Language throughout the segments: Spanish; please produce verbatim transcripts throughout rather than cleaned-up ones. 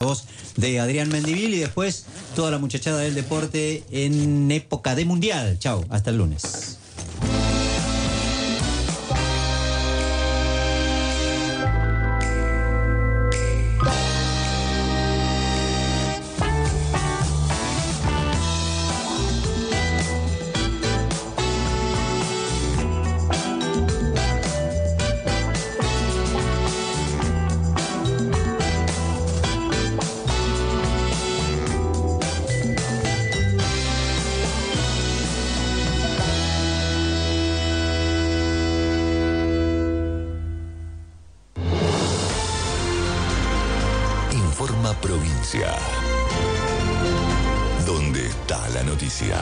voz de Adrián Mendivil, y después toda la muchachada del deporte en época de mundial. Chau, hasta el lunes. Provincia. ¿Dónde está la noticia?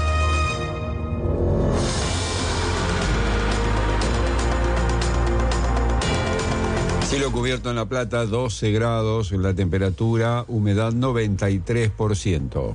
Cielo cubierto en La Plata, doce grados, la temperatura, humedad noventa y tres por ciento.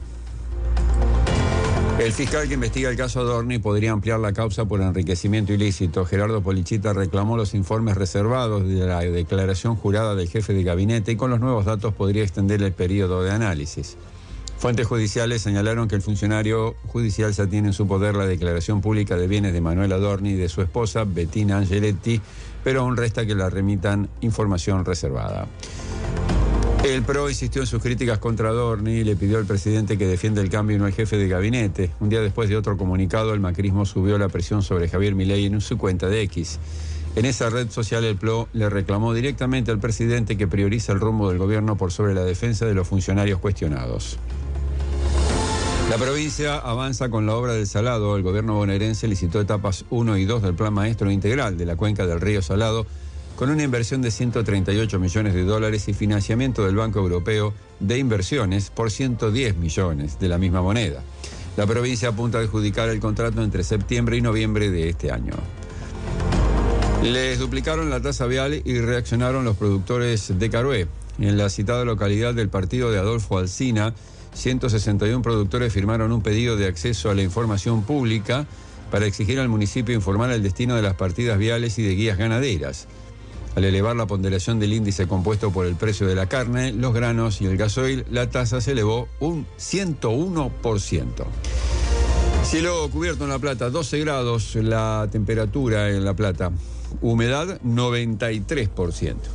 El fiscal que investiga el caso Adorni podría ampliar la causa por enriquecimiento ilícito. Gerardo Polichita reclamó los informes reservados de la declaración jurada del jefe de gabinete y con los nuevos datos podría extender el periodo de análisis. Fuentes judiciales señalaron que el funcionario judicial ya tiene en su poder la declaración pública de bienes de Manuel Adorni y de su esposa, Bettina Angeletti, pero aún resta que la remitan información reservada. El P R O insistió en sus críticas contra Adorni y le pidió al presidente que defienda el cambio y no al jefe de gabinete. Un día después de otro comunicado, el macrismo subió la presión sobre Javier Milei en su cuenta de X. En esa red social, el P R O le reclamó directamente al presidente que prioriza el rumbo del gobierno por sobre la defensa de los funcionarios cuestionados. La provincia avanza con la obra del Salado. El gobierno bonaerense licitó etapas uno y dos del Plan Maestro Integral de la cuenca del río Salado, con una inversión de ciento treinta y ocho millones de dólares y financiamiento del Banco Europeo de Inversiones por ciento diez millones de la misma moneda. La provincia apunta a adjudicar el contrato entre septiembre y noviembre de este año. Les duplicaron la tasa vial y reaccionaron los productores de Carué. En la citada localidad del partido de Adolfo Alsina, ciento sesenta y uno productores firmaron un pedido de acceso a la información pública para exigir al municipio informar el destino de las partidas viales y de guías ganaderas. Al elevar la ponderación del índice compuesto por el precio de la carne, los granos y el gasoil, la tasa se elevó un ciento uno por ciento. Cielo cubierto en La Plata, doce grados la temperatura en La Plata. Humedad noventa y tres por ciento.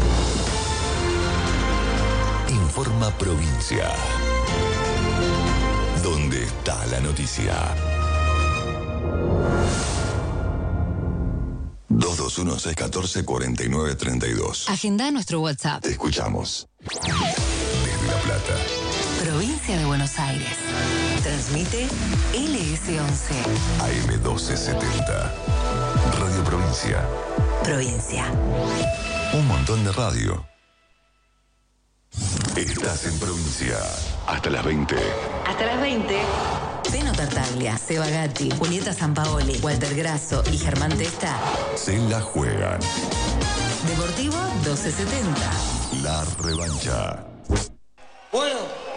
Informa Provincia. ¿Dónde está la noticia? dos dos uno, seis uno cuatro, cuatro nueve tres dos. Agenda nuestro WhatsApp. Te escuchamos. Desde La Plata. Provincia de Buenos Aires. Transmite L S once. A M doce setenta. Radio Provincia. Provincia. Un montón de radio. Estás en Provincia. Hasta las veinte. Hasta las veinte. Zeno Tartaglia, Seba Gatti, Julieta Sampaoli, Walter Grasso y Germán Testa se la juegan. Deportivo doce setenta. La revancha. Bueno,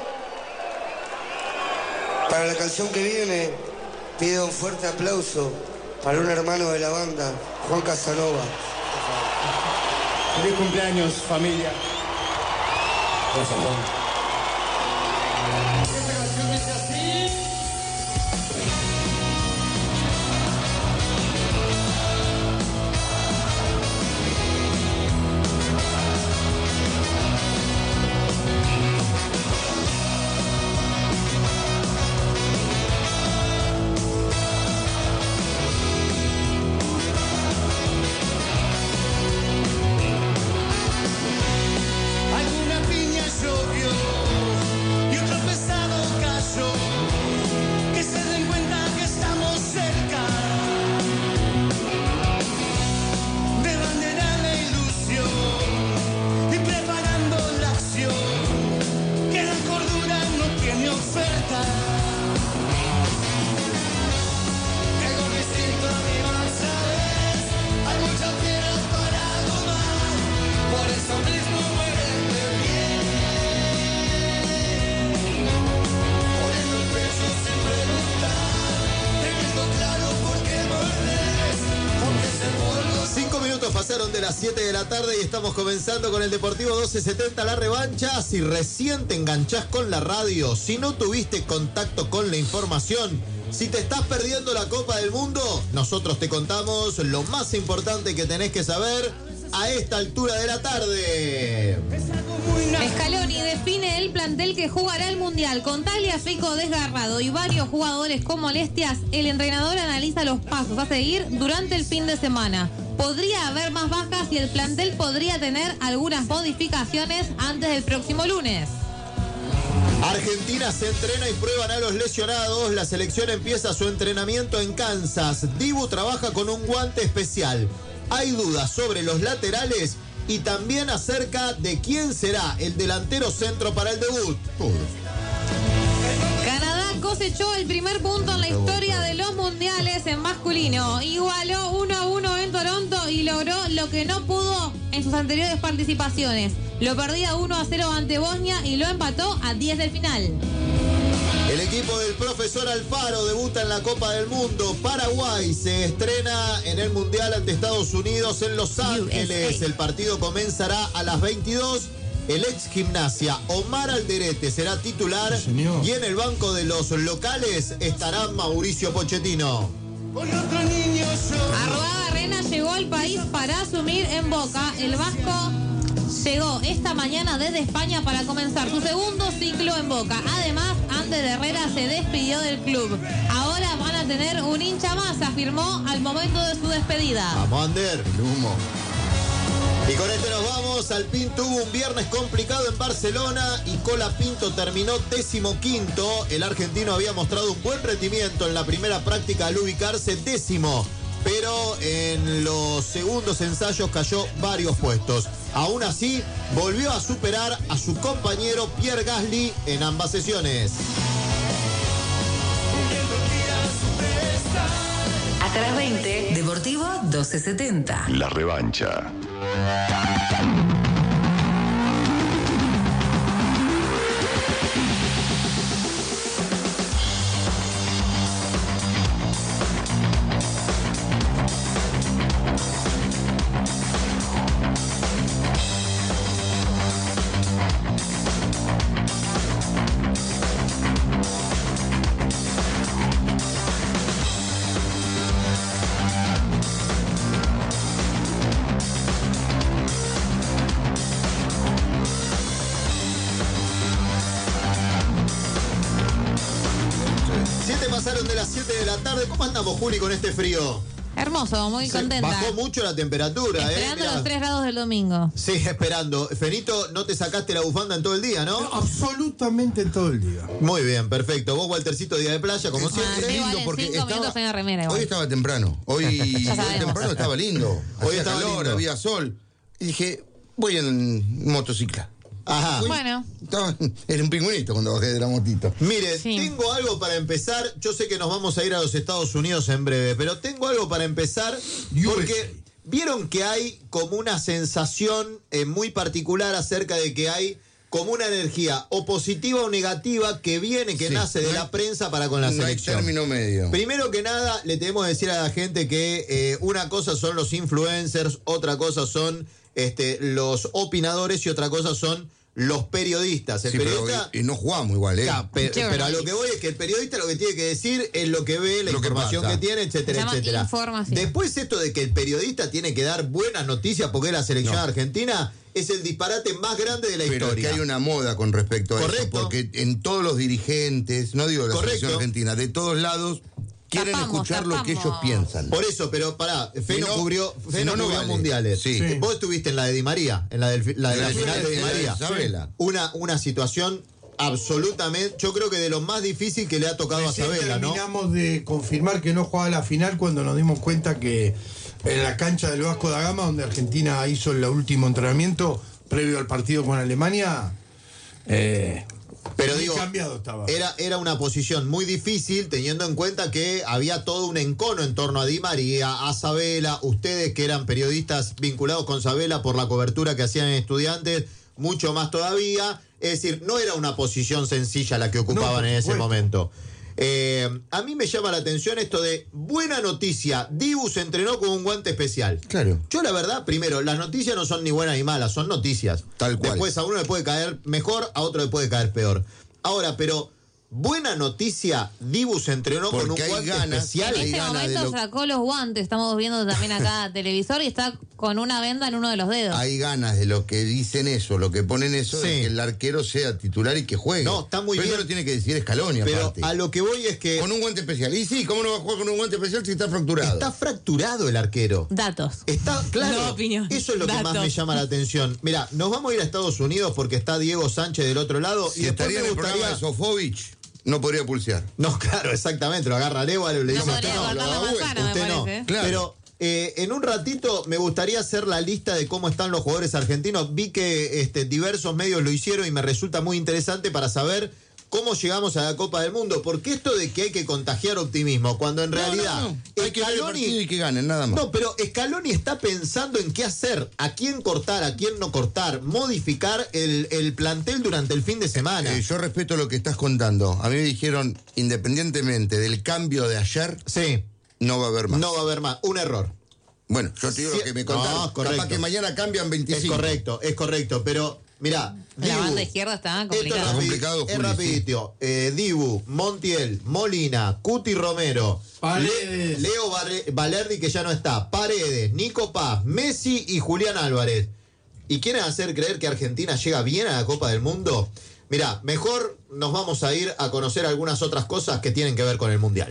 para la canción que viene, pido un fuerte aplauso para un hermano de la banda, Juan Casanova. Feliz cumpleaños, familia. Gracias, Juan. Esta canción dice así. Alguna piña llovió y otro pesado cayó. Que se den cuenta que las siete de la tarde y estamos comenzando con el Deportivo doce setenta, la revancha. Si recién te enganchás con la radio, si no tuviste contacto con la información, si te estás perdiendo la Copa del Mundo, nosotros te contamos lo más importante que tenés que saber a esta altura de la tarde. Scaloni define el plantel que jugará el Mundial. Con Tagliafico desgarrado y varios jugadores con molestias, el entrenador analiza los pasos a seguir durante el fin de semana. Podría haber más bajas y el plantel podría tener algunas modificaciones antes del próximo lunes. Argentina se entrena y prueban a los lesionados. La selección empieza su entrenamiento en Kansas. Dibu trabaja con un guante especial. Hay dudas sobre los laterales y también acerca de quién será el delantero centro para el debut. Canadá cosechó el primer punto en la historia de los mundiales en masculino. Igualó uno a uno en Toronto y logró lo que no pudo en sus anteriores participaciones. Lo perdía uno a cero ante Bosnia y lo empató a diez del final. El equipo del profesor Alfaro debuta en la Copa del Mundo. Paraguay se estrena en el Mundial ante Estados Unidos en Los Ángeles. El partido comenzará a las veintidós. El ex Gimnasia Omar Alderete será titular, sí, y en el banco de los locales estará Mauricio Pochettino. Arruaga Rena llegó al país para asumir en Boca. El vasco llegó esta mañana desde España para comenzar su segundo ciclo en Boca. Además, Ander Herrera se despidió del club. Ahora van a tener un hincha más, afirmó al momento de su despedida. Vamos, Ander. El humo. Y con este nos vamos. Alpín tuvo un viernes complicado en Barcelona y Colapinto terminó décimo quinto. El argentino había mostrado un buen rendimiento en la primera práctica al ubicarse décimo, pero en los segundos ensayos cayó varios puestos. Aún así, volvió a superar a su compañero Pierre Gasly en ambas sesiones. Hasta las veinte, Deportivo doce setenta. La revancha. Pasaron de las siete de la tarde. ¿Cómo andamos, Juli, con este frío? Hermoso, muy Se contenta. Bajó mucho la temperatura, Esperando ¿eh? los tres grados del domingo. Sí, esperando. Fenito, no te sacaste la bufanda en todo el día, ¿no? No, absolutamente en todo el día. Muy bien, perfecto. Vos, Waltercito, día de playa, como Ah, siempre. sí, vale, porque cinco estaba- minutos en la remera. igual. Hoy estaba temprano. Hoy, Ya hoy sabemos. temprano estaba lindo. Hoy Hacía estaba calor, lindo. había sol. Y dije, voy en motocicla. Ajá. Fui- Bueno. Estaba, era un pingüinito cuando bajé de la motito. Mire, Sí. tengo algo para empezar. Yo sé que nos vamos a ir a los Estados Unidos en breve, pero tengo algo para empezar porque vieron que hay como una sensación eh, muy particular acerca de que hay como una energía o positiva o negativa que viene, que Sí. nace de No la hay- prensa para con la No hay selección. término medio. Primero que nada, le tenemos que decir a la gente que eh, una cosa son los influencers, otra cosa son este, los opinadores y otra cosa son los periodistas. El Sí, pero periodista... y, y no jugamos igual, ¿eh? Ya, pe- Qué pero a lo horrible. que voy es que el periodista lo que tiene que decir es lo que ve, la Lo que información pasa. que, tiene, etcétera, Se llama etcétera. información. Después esto de que el periodista tiene que dar buenas noticias porque es la selección No. argentina es el disparate más grande de la Pero es historia. que hay una moda con respecto a Correcto. eso, porque en todos los dirigentes, no digo de la Correcto. selección argentina, de todos lados, quieren Tapamos, escuchar lo que ellos tapamos. piensan. Por eso, pero pará, Feno Si no- cubrió, si Feno no, no cubrió vale. mundiales. Sí. Eh, Vos estuviste en la de Di María, en la, del, fi- la de la, En la final de Di en la de María. Isabela. Una, una situación absolutamente, yo creo que de lo más difícil que le ha tocado Recién a Sabela, ¿no? terminamos de confirmar que no jugaba la final cuando nos dimos cuenta que en la cancha del Vasco da Gama, donde Argentina hizo el último entrenamiento previo al partido con Alemania, eh, Pero muy digo, cambiado estaba. Era, era una posición muy difícil teniendo en cuenta que había todo un encono en torno a Di María, a Sabela, ustedes que eran periodistas vinculados con Sabela por la cobertura que hacían en Estudiantes, mucho más todavía. Es decir, no era una posición sencilla la que ocupaban No, por en ese supuesto. momento. Eh, a mí me llama la atención esto de buena noticia, Dibu se entrenó con un guante especial. Claro. Yo la verdad, primero, las noticias no son ni buenas ni malas, son noticias. Tal cual. Después a uno le puede caer mejor, a otro le puede caer peor. Ahora, pero buena noticia, Dibu se entrenó Porque con un hay guante ganas, especial. En hay este ganas de momento lo- sacó los guantes, estamos viendo también acá televisor y está con una venda en uno de los dedos. Hay ganas de lo que dicen eso, lo que ponen eso, Sí. de que el arquero sea titular y que juegue. No, está muy Pero bien. eso lo tiene que decir Scaloni, Pero aparte. a lo que voy es que Con un guante especial. Y sí, ¿cómo no va a jugar con un guante especial si está fracturado? está fracturado el arquero. Datos. Está claro. No opinión. Eso es lo que Datos. más me llama la atención. Mira, nos vamos a ir a Estados Unidos porque está Diego Sánchez del otro lado. Si y después estaría me en el gustaría... programa de Sofovich, no podría pulsear. No, claro, exactamente. Lo agarra Arevalo y le No dice podría usted no, cortar lo la da vuelta, manzana, me usted no. parece. Claro. Pero eh, en un ratito me gustaría hacer la lista de cómo están los jugadores argentinos. Vi que este, diversos medios lo hicieron y me resulta muy interesante para saber cómo llegamos a la Copa del Mundo. Porque esto de que hay que contagiar optimismo, cuando en No, realidad no, no. Hay que ver el partido y que ganen, nada más. No, pero Scaloni está pensando en qué hacer, a quién cortar, a quién no cortar, modificar el, el plantel durante el fin de semana. Eh, yo respeto lo que estás contando. A mí me dijeron, independientemente del cambio de ayer, sí, no va a haber más. no va a haber más. Un error. Bueno, yo te digo Sí, lo que me contaron. no, correcto. Capaz que mañana cambian Es veinticinco. correcto, es correcto, pero mirá, La Dibu, banda izquierda está esto es, complicada. rapi- complicado, es Juli, rapidito. Eh, Dibu, Montiel, Molina, Cuti Romero, Paredes. Le- Leo Barre- Valerdi, que ya no está, Paredes, Nico Paz, Messi y Julián Álvarez. ¿Y quieren hacer creer que Argentina llega bien a la Copa del Mundo? Mirá, mejor nos vamos a ir a conocer algunas otras cosas que tienen que ver con el Mundial.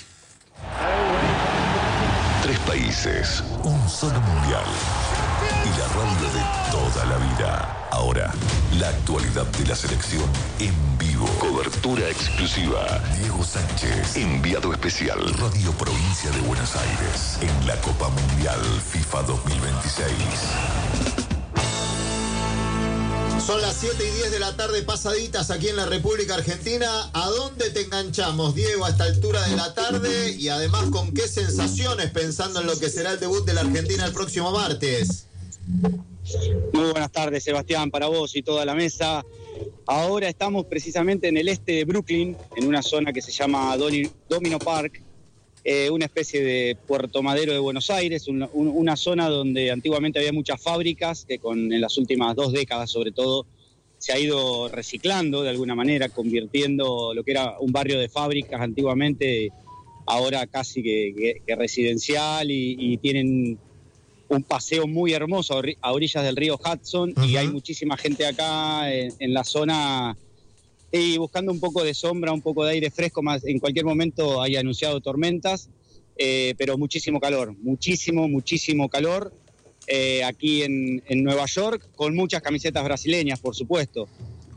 Tres países, un solo mundial. Y la radio de toda la vida. Ahora, la actualidad de la selección en vivo. Cobertura exclusiva. Diego Sánchez, enviado especial. Radio Provincia de Buenos Aires. En la Copa Mundial FIFA dos mil veintiséis. Son las siete y diez de la tarde pasaditas aquí en la República Argentina. ¿A dónde te enganchamos, Diego, a esta altura de la tarde? Y además, ¿con qué sensaciones pensando en lo que será el debut de la Argentina el próximo martes? Muy buenas tardes, Sebastián, para vos y toda la mesa. Ahora estamos precisamente en el este de Brooklyn, en una zona que se llama Doni- Domino Park, eh, una especie de Puerto Madero de Buenos Aires, una, un- una zona donde antiguamente había muchas fábricas, que con, en las últimas dos décadas sobre todo se ha ido reciclando de alguna manera, convirtiendo lo que era un barrio de fábricas antiguamente, ahora casi que, que- que residencial, y, y tienen un paseo muy hermoso a ori- a orillas del río Hudson. Ujú. Y hay muchísima gente acá en, en la zona y buscando un poco de sombra, un poco de aire fresco. Más en cualquier momento hay anunciado tormentas, eh, pero muchísimo calor, muchísimo, muchísimo calor eh, aquí en, en Nueva York, con muchas camisetas brasileñas, por supuesto.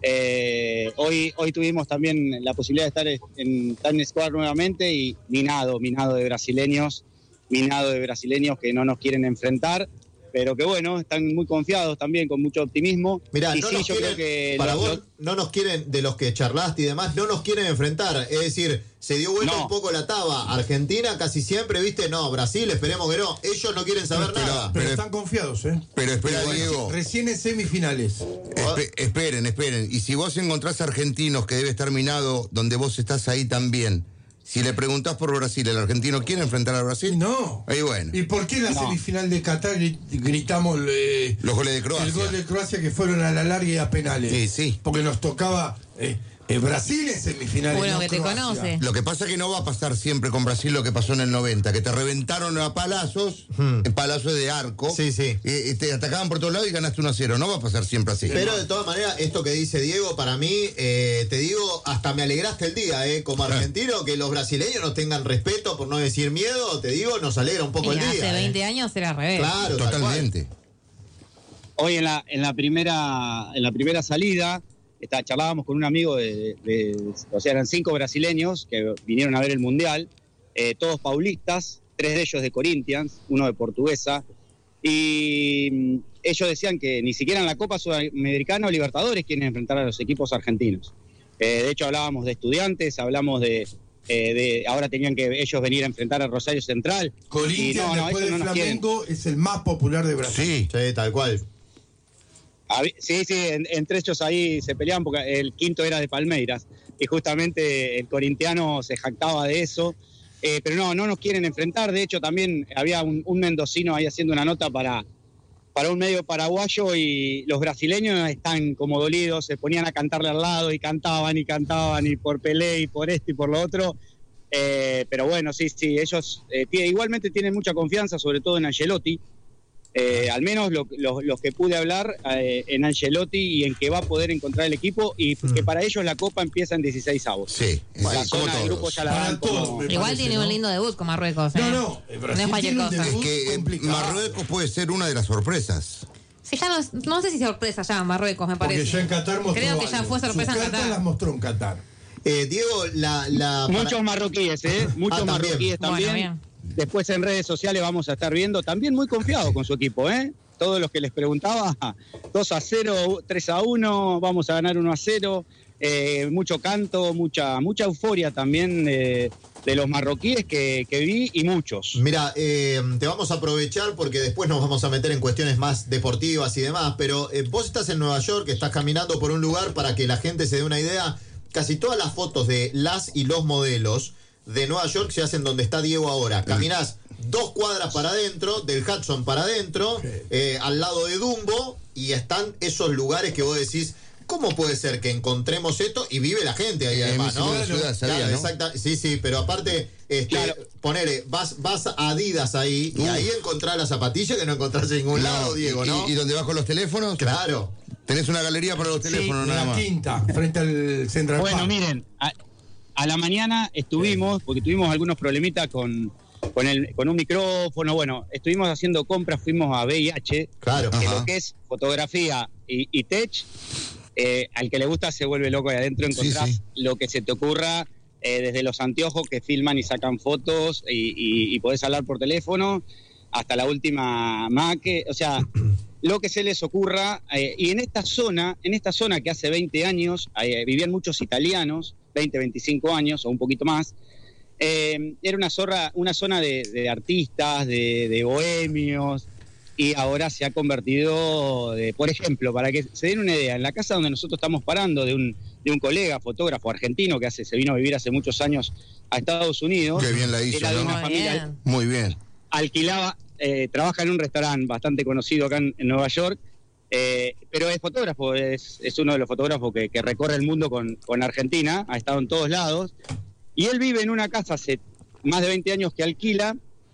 Eh, hoy, hoy tuvimos también la posibilidad de estar en Times Square nuevamente y minado, minado de brasileños, minado de brasileños que no nos quieren enfrentar, pero que bueno, están muy confiados también, con mucho optimismo. Mirá, y no sí, nos yo quieren, creo que para lo- vos, lo- no nos quieren, de los que charlaste y demás, no nos quieren enfrentar. Es decir, se dio vuelta No. un poco la taba. Argentina casi siempre, viste, no, Brasil, esperemos que no. Ellos no quieren saber Pero- nada. Pero Pero- están confiados, ¿eh? Pero espera, Bueno, Diego. Recién en semifinales. Espe- esperen, esperen. Y si vos encontrás argentinos que debe estar minado donde vos estás ahí también, si le preguntás por Brasil, ¿el argentino quiere enfrentar a Brasil? No. Ahí bueno. ¿Y por qué en la No. semifinal de Qatar gri- gritamos eh, Los goles de Croacia. el gol de Croacia que fueron a la larga y a penales? Sí, sí. Porque nos tocaba eh, eh, Brasil en semifinales. Bueno, no que te Croacia. conoce. Lo que pasa es que no va a pasar siempre con Brasil lo que pasó en el noventa, que te reventaron a palazos, Hmm. en palazos de arco. Sí, sí. eh, eh, te atacaban por todos lados y ganaste uno a cero. No va a pasar siempre así. Pero de todas maneras, esto que dice Diego, para mí, eh, te digo, hasta me alegraste el día, eh, como argentino, que los brasileños nos tengan respeto, por no decir miedo, te digo, nos alegra un poco Y el hace día. eh. veinte años era al revés. Claro, tal cual. Totalmente. Hoy en la, en la primera en la primera salida está, charlábamos con un amigo de, de- o sea, eran cinco brasileños que vinieron a ver el Mundial, eh, todos paulistas, tres de ellos de Corinthians, uno de Portuguesa, y mm, ellos decían que ni siquiera en la Copa Sudamericana o Libertadores quieren enfrentar a los equipos argentinos. Eh, de hecho hablábamos de Estudiantes, hablamos de, eh, de ahora tenían que ellos venir a enfrentar a Rosario Central. Corinthians, Y no, no, después ellos de no nos quieren. Flamengo, es el más popular de Brasil. Sí. Sí, tal cual. Sí, sí, en, entre ellos ahí se peleaban porque el quinto era de Palmeiras y justamente el corintiano se jactaba de eso. Eh, pero no, no nos quieren enfrentar. De hecho, también había un, un mendocino ahí haciendo una nota para, para un medio paraguayo y los brasileños están como dolidos, se ponían a cantarle al lado y cantaban y cantaban y por Pelé y por esto y por lo otro. Eh, pero bueno, sí, sí, ellos eh, tiene, igualmente tienen mucha confianza, sobre todo en Ancelotti. Eh, al menos lo, lo, los que pude hablar eh, en Ancelotti y en que va a poder encontrar el equipo y mm. que para ellos la Copa empieza en dieciséis avos. Sí, la sí, zona de grupo ya la dan como... Igual parece, tiene ¿no? un lindo debut con Marruecos. ¿eh? No, no, no es cualquier cosa. Es que Marruecos puede ser una de las sorpresas. Sí, ya no, no sé si sorpresa ya Marruecos, me parece. Porque ya en Qatar mostró Creo que ya fue sorpresa Su en Qatar. las mostró en Qatar. Eh, Diego, la... la Muchos para... marroquíes, ¿eh? Muchos ah, marroquíes también. Bueno, después en redes sociales vamos a estar viendo, también muy confiados con su equipo, ¿eh? Todos los que les preguntaba, dos a cero, tres a uno, vamos a ganar uno a cero, eh, mucho canto, mucha mucha euforia también de, de los marroquíes que, que vi y muchos. Mira, eh, te vamos a aprovechar porque después nos vamos a meter en cuestiones más deportivas y demás, pero eh, vos estás en Nueva York, estás caminando por un lugar para que la gente se dé una idea, casi todas las fotos de las y los modelos de Nueva York se hacen donde está Diego ahora. Caminás dos cuadras para adentro, del Hudson para adentro, eh, al lado de Dumbo, y están esos lugares que vos decís, ¿cómo puede ser que encontremos esto? Y vive la gente ahí, eh, además, ¿no? Ciudad, ciudad, sabía, claro, ¿no? exacta, sí, sí, pero aparte, este, claro. ponele, vas, vas a Adidas ahí, uh. y ahí encontrás las zapatillas que no encontrás en ningún no, lado, Diego, ¿no? ¿Y, y donde vas con los teléfonos? Claro. Tenés una galería para los teléfonos, sí, nada la más. Quinta, frente al Central Bueno, Park. miren, a, a la mañana estuvimos, porque tuvimos algunos problemitas con... Con, el, con un micrófono, bueno, estuvimos haciendo compras, fuimos a V I H, claro, que ajá. lo que es fotografía y, y tech, eh, al que le gusta se vuelve loco, y adentro encontrás sí, sí. lo que se te ocurra, eh, desde los anteojos que filman y sacan fotos y, y, y podés hablar por teléfono, hasta la última Mac, o sea, lo que se les ocurra, eh, y en esta zona, en esta zona que hace veinte años, eh, vivían muchos italianos, veinte, veinticinco años o un poquito más. Eh, era una, zorra, una zona de, de artistas, de, de bohemios, y ahora se ha convertido, de, por ejemplo, para que se den una idea, en la casa donde nosotros estamos parando, de un, de un colega, fotógrafo argentino, que hace, se vino a vivir hace muchos años a Estados Unidos. Qué bien la hizo, era de una ¿no? familia, bien. Muy bien. Alquilaba, eh, trabaja en un restaurante bastante conocido acá en, en Nueva York, eh, pero es fotógrafo, es, es uno de los fotógrafos que, que recorre el mundo con, con Argentina, ha estado en todos lados. Y él vive en una casa hace más de veinte años que alquila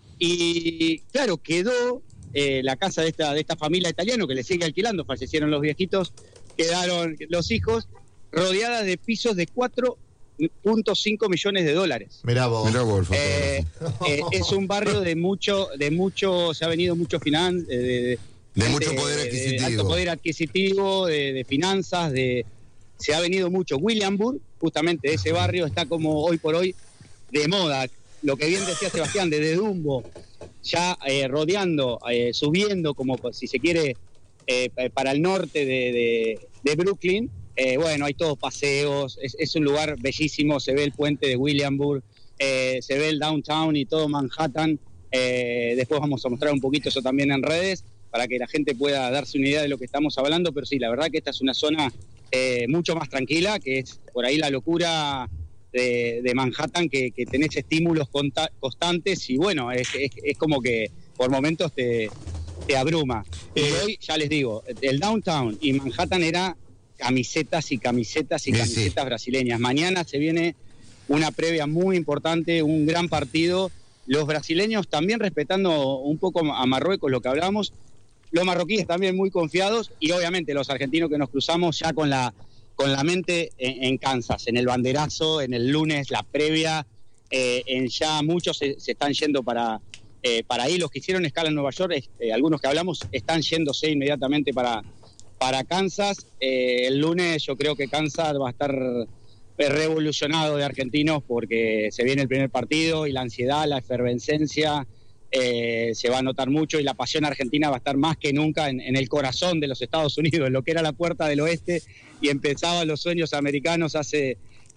y, claro, quedó eh, la casa de esta, de esta familia italiana que le sigue alquilando, fallecieron los viejitos, quedaron los hijos, rodeada de pisos de cuatro punto cinco millones de dólares. Mirá vos. Mirá vos, eh, eh, es un barrio de mucho, de mucho, se ha venido mucho finan, de, de, de mucho de, poder adquisitivo. De alto poder adquisitivo, de, de finanzas, de... Se ha venido mucho. Williamburg, justamente de ese barrio, está como hoy por hoy de moda. Lo que bien decía Sebastián, desde Dumbo, ya eh, rodeando, eh, subiendo, como si se quiere, eh, para el norte de, de, de Brooklyn. Eh, bueno, hay todos paseos, es, es un lugar bellísimo, se ve el puente de Williamburg, eh, se ve el downtown y todo Manhattan. Eh, después vamos a mostrar un poquito eso también en redes, para que la gente pueda darse una idea de lo que estamos hablando, pero sí, la verdad que esta es una zona... Eh, mucho más tranquila, que es por ahí la locura de, de Manhattan, que, que tenés estímulos conta, constantes y bueno, es, es, es como que por momentos te, te abruma. Y eh, hoy, ya les digo, el downtown y Manhattan era camisetas y camisetas y sí, camisetas sí. brasileñas. Mañana se viene una previa muy importante, un gran partido. Los brasileños también respetando un poco a Marruecos, lo que hablamos. Los marroquíes también muy confiados y obviamente los argentinos que nos cruzamos ya con la, con la mente en, en Kansas, en el banderazo, en el lunes, la previa, eh, en ya muchos se, se están yendo para, eh, para ahí. Los que hicieron escala en Nueva York, eh, algunos que hablamos, están yéndose inmediatamente para, para Kansas. Eh, el lunes yo creo que Kansas va a estar revolucionado de argentinos porque se viene el primer partido y la ansiedad, la efervescencia... Eh, se va a notar mucho y la pasión argentina va a estar más que nunca en, en el corazón de los Estados Unidos, en lo que era la puerta del oeste y empezaban los sueños americanos hace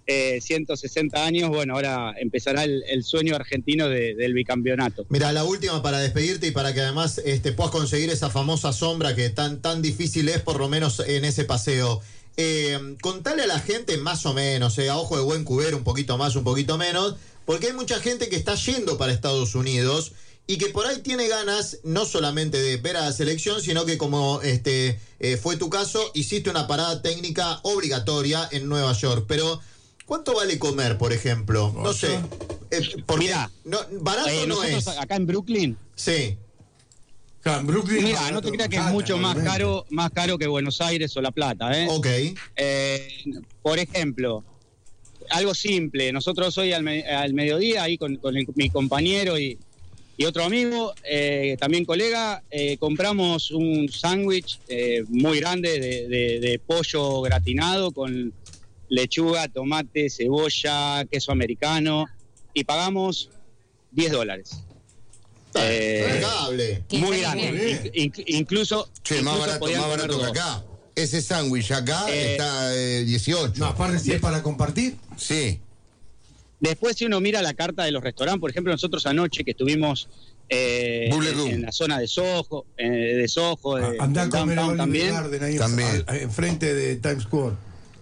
eh, ciento sesenta años, bueno, ahora empezará el, el sueño argentino de, del bicampeonato. Mira, la última para despedirte y para que además este, puedas conseguir esa famosa sombra que tan, tan difícil es, por lo menos en ese paseo. Eh, contale a la gente más o menos, eh, a ojo de buen cubero, un poquito más, un poquito menos, porque hay mucha gente que está yendo para Estados Unidos y que por ahí tiene ganas no solamente de ver a la selección, sino que como este eh, fue tu caso, hiciste una parada técnica obligatoria en Nueva York. Pero, ¿cuánto vale comer, por ejemplo? No sé. Eh, porque Mirá, no, barato eh, no es. Acá en Brooklyn. Sí. En Brooklyn, Mira, barato, no te creas que es barato, mucho más obviamente. caro, más caro que Buenos Aires o La Plata, ¿eh? Ok. Eh, por ejemplo, algo simple. Nosotros hoy al, me- al mediodía, ahí con, con el- mi compañero y, y otro amigo, eh, también colega, eh, compramos un sándwich eh, muy grande de, de- de pollo gratinado con lechuga, tomate, cebolla, queso americano y pagamos diez dólares. Eh, Impecable. muy Qué grande. bien. In- in- incluso, Che, más incluso barato, podían más comer barato que dos. acá. Ese sándwich acá Eh, está eh, dieciocho. No, aparte si es para compartir. Sí. Después, si uno mira la carta de los restaurantes, por ejemplo, nosotros anoche que estuvimos eh, Buble en, Room. en la zona de Soho, eh, de Soho, de, Andá a de comer a Downtown Olive también, Garden ahí También. al- enfrente de Times Square.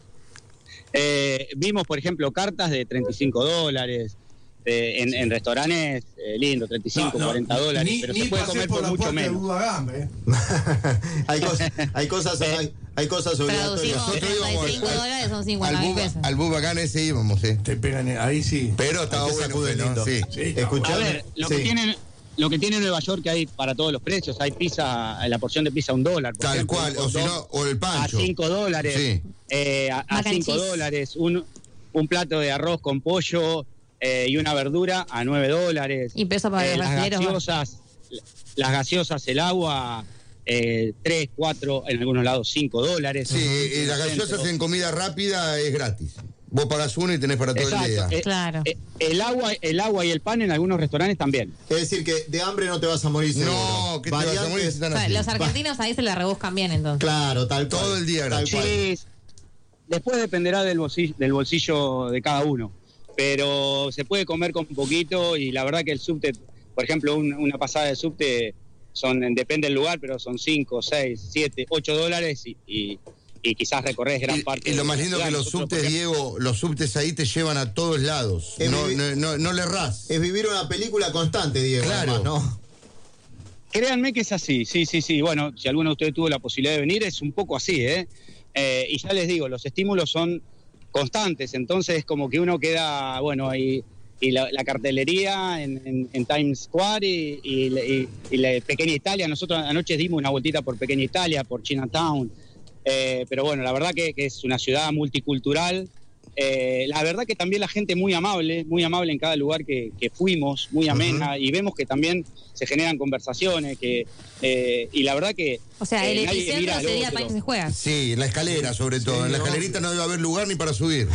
eh, vimos, por ejemplo, cartas de treinta y cinco dólares, eh, en, en restaurantes eh, lindos, treinta y cinco, No, no, cuarenta dólares, ni- pero ni se puede pasé comer por por la mucho puerta de menos. Budagam, ¿eh? hay, cosas, hay cosas, hay, hay cosas obligatorias. Traducimos, Nosotros íbamos treinta y cinco al- dólares son Al, cincuenta mil Buba- pesos. al Bubacán ese íbamos, sí. Te pegan ahí sí. Pero estaba Ahí te bueno, sacude ¿no? lindo. Sí. Sí, está Escuchame. A ver, lo, Sí. que tienen, lo que tiene Nueva York que hay para todos los precios, hay pizza, la porción de pizza a un dólar. Por Tal ejemplo, cual, un o hot si dog no, o el pancho. a cinco dólares, Sí. eh, a, a Mac and cinco cheese. dólares, un, un plato de arroz con pollo eh, y una verdura a nueve dólares. Y peso para los las brasileros, va. gaseosas, las gaseosas, el agua, eh, tres, cuatro, en algunos lados cinco dólares. Sí, y las gaseosas en comida rápida es gratis. Vos pagás uno y tenés para todo el día. Exacto. Eh, Claro. eh, el agua, el agua y el pan en algunos restaurantes también. Es decir, que de hambre no te vas a morir seguro. No, que te vas a morir si están O sea, así. los argentinos ahí se la rebuscan bien entonces. Claro, tal cual. Todo el día Tal gratis. cual. Sí, después dependerá del bolsillo, del bolsillo de cada uno, pero se puede comer con poquito y la verdad que el subte, por ejemplo, un- una pasada de subte son, depende del lugar, pero son cinco, seis, siete, ocho dólares y, y, y quizás recorres gran Y, parte. y lo de más la lindo ciudad. que los Nosotros, por subtes, ejemplo, Diego, los subtes ahí te llevan a todos lados. Es No, vivi- no, no, no le errás. Es vivir una película constante, Diego. Claro. además, ¿no? Créanme que es así, sí, sí, sí. Bueno, si alguno de ustedes tuvo la posibilidad de venir, es un poco así, ¿eh? Eh, y ya les digo, los estímulos son constantes, entonces como que uno queda, bueno, y, y la, la cartelería en, en- en Times Square y, y la- y- y la Pequeña Italia. Nosotros anoche dimos una vueltita por Pequeña Italia, por Chinatown, eh, pero bueno, la verdad que, que es una ciudad multicultural. Eh, la verdad que también la gente muy amable, muy amable en cada lugar que, que fuimos, muy amena, y vemos que también se generan conversaciones, que eh, y la verdad que O sea, eh, el nadie epicentro mira al sería otro. Times Square. Sí, en la escalera sobre todo. En la escalerita no debe haber lugar ni para subir.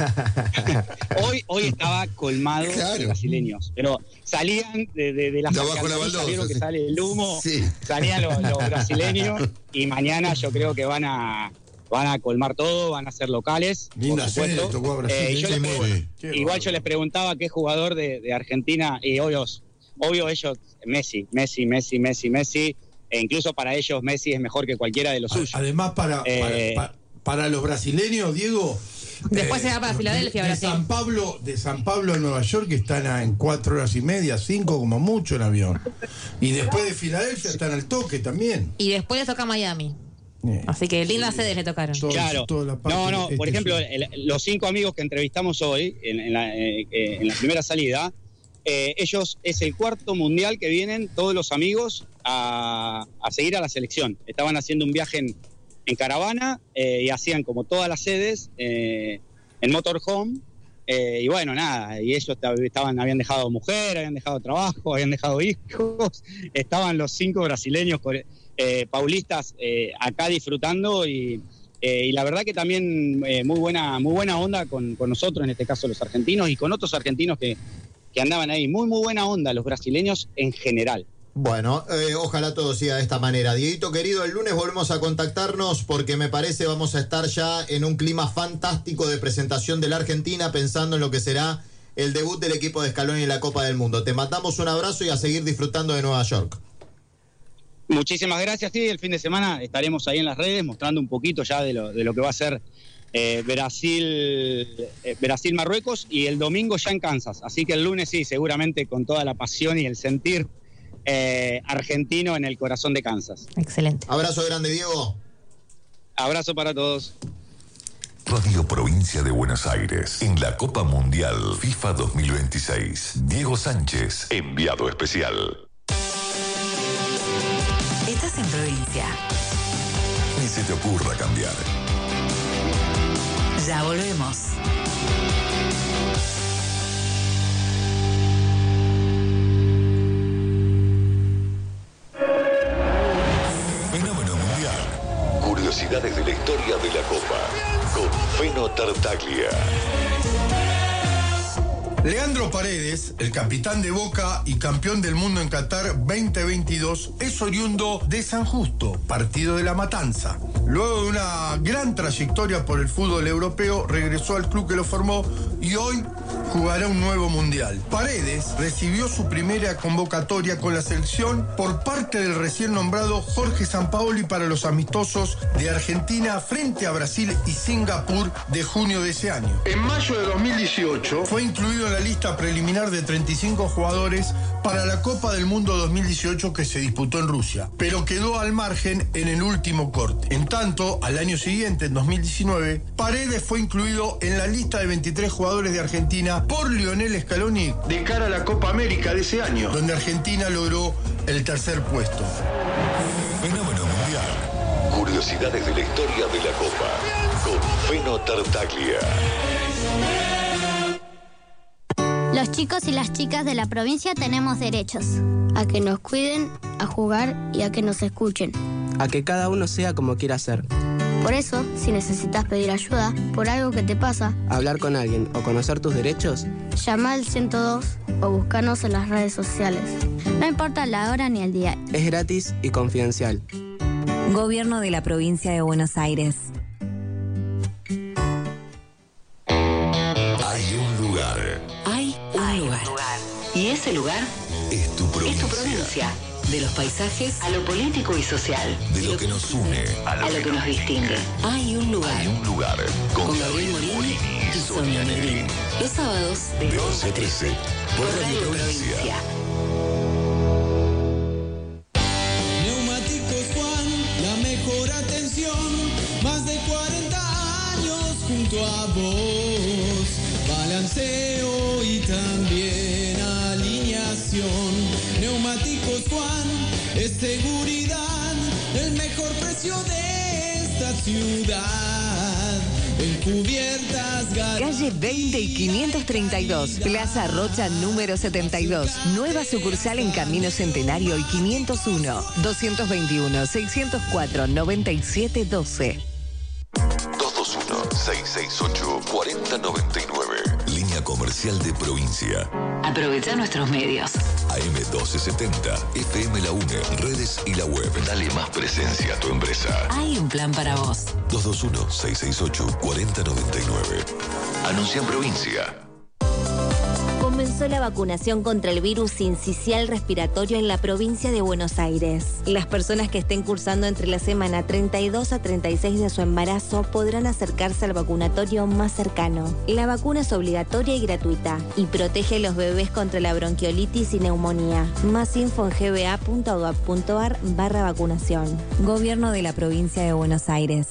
Hoy, hoy estaba colmado Claro. de brasileños, pero salían de, de, de las De abajo de la alcantarillas, baldosa, vieron que sí. sale el humo, Sí. salían los, los brasileños y mañana yo creo que van a van a colmar todo, van a ser locales, Linda por sede, supuesto. tocó a Brasil, Eh, ¿eh? yo Sí, les muy pregun- bien. Qué igual bárbaro. yo les preguntaba qué jugador de, de Argentina, y obvio, obvio ellos, Messi, Messi, Messi, Messi, Messi, e incluso para ellos Messi es mejor que cualquiera de los A- suyos. Además, para, Eh, para, pa- para los brasileños, Diego. Después se va para Filadelfia, de, de Brasil. San Pablo, de San Pablo a Nueva York están a- en cuatro horas y media, cinco como mucho en avión. Y después de Filadelfia están al toque también. Y después les toca Miami. Eh, Así que lindas sedes le tocaron. todo- Claro. toda la parte No, no, este por ejemplo, sur. el- los cinco amigos que entrevistamos hoy en, en la, eh, eh, en la primera salida, eh, ellos es el cuarto mundial que vienen todos los amigos a, a seguir a la selección. Estaban haciendo un viaje en, en caravana eh, y hacían como todas las sedes eh, en motorhome. Eh, y bueno, nada, y ellos tab- estaban, habían dejado mujer, habían dejado trabajo, habían dejado hijos, estaban los cinco brasileños core- eh, paulistas eh, acá disfrutando y, eh, y la verdad que también eh, muy buena muy buena onda con, con nosotros, en este caso los argentinos, y con otros argentinos que, que andaban ahí. Muy, muy buena onda los brasileños en general. Bueno, eh, ojalá todo siga de esta manera. Dieguito querido, el lunes volvemos a contactarnos porque me parece vamos a estar ya en un clima fantástico de presentación de la Argentina, pensando en lo que será el debut del equipo de Scaloni en la Copa del Mundo. Te mandamos un abrazo y a seguir disfrutando de Nueva York. Muchísimas gracias, sí, el fin de semana estaremos ahí en las redes mostrando un poquito ya de lo, de lo que va a ser eh, Brasil, eh, Brasil-Marruecos, y el domingo ya en Kansas. Así que el lunes sí, seguramente con toda la pasión y el sentir Eh, argentino en el corazón de Kansas. Excelente. Abrazo grande, Diego. Abrazo para todos. Radio Provincia de Buenos Aires, en la Copa Mundial FIFA dos mil veintiséis. Diego Sánchez, enviado especial. Estás en provincia. Ni se te ocurra cambiar. Ya volvemos. Curiosidades de la historia de la Copa, con Feno Tartaglia. Leandro Paredes, el capitán de Boca y campeón del mundo en Qatar veinte veintidós, es oriundo de San Justo, partido de La Matanza. Luego de una gran trayectoria por el fútbol europeo, regresó al club que lo formó y hoy jugará un nuevo mundial. Paredes recibió su primera convocatoria con la selección por parte del recién nombrado Jorge Sampaoli para los amistosos de Argentina frente a Brasil y Singapur de junio de ese año. En mayo de dos mil dieciocho fue incluido en la lista preliminar de treinta y cinco jugadores para la Copa del Mundo dos mil dieciocho que se disputó en Rusia, pero quedó al margen en el último corte. En tanto, al año siguiente, en dos mil diecinueve, Paredes fue incluido en la lista de veintitrés jugadores de Argentina por Lionel Scaloni de cara a la Copa América de ese año, donde Argentina logró el tercer puesto. Fenómeno mundial. Curiosidades de la historia de la Copa, con Feno Tartaglia. Los chicos y las chicas de la provincia tenemos derechos. A que nos cuiden, a jugar y a que nos escuchen. A que cada uno sea como quiera ser. Por eso, si necesitas pedir ayuda por algo que te pasa, hablar con alguien o conocer tus derechos, llama al ciento dos o búscanos en las redes sociales. No importa la hora ni el día. Es gratis y confidencial. Gobierno de la Provincia de Buenos Aires. Hay un lugar. Hay un Hay lugar. lugar. Y ese lugar es tu provincia. Es tu provincia. De los paisajes a lo político y social. De lo que nos une a lo, a lo que, que nos distingue. Hay un lugar. Hay un lugar. Con, con Gabriel Morini y Sonia Negrín. Los sábados de once a trece por Radio Provincia. provincia. Neumáticos Juan, la mejor atención. Más de cuarenta años junto a vos. Balanceo y también alineación. Neumáticos Juan, es seguridad, el mejor precio de esta ciudad. En cubiertas, calle veinte y quinientos treinta y dos, Plaza Rocha número setenta y dos. Nueva sucursal en Camino Centenario y quinientos uno, doscientos veintiuno, seiscientos cuatro, noventa y siete doce. dos dos uno, seis seis ocho, cuatro cero nueve nueve. Línea comercial de provincia. Aprovecha nuestros medios. A M doce setenta, F M La UNE, redes y la web. Dale más presencia a tu empresa. Hay un plan para vos. dos dos uno, seis seis ocho, cuatro cero nueve nueve. Anuncia en provincia. Comenzó la vacunación contra el virus sincicial respiratorio en la provincia de Buenos Aires. Las personas que estén cursando entre la semana treinta y dos a treinta y seis de su embarazo podrán acercarse al vacunatorio más cercano. La vacuna es obligatoria y gratuita y protege a los bebés contra la bronquiolitis y neumonía. Más info en g b a punto gov punto a r barra vacunación. Gobierno de la provincia de Buenos Aires.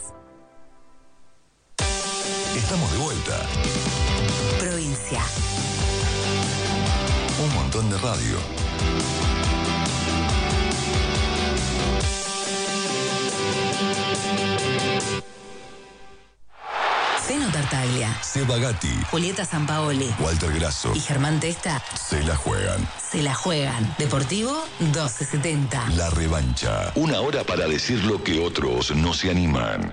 Estamos de vuelta. Provincia. Un montón de radio. Feno Tartaglia, Seba Gatti, Julieta Sampaoli, Walter Grasso y Germán Testa se la juegan. Se la juegan. Deportivo doce setenta. La revancha. Una hora para decir lo que otros no se animan.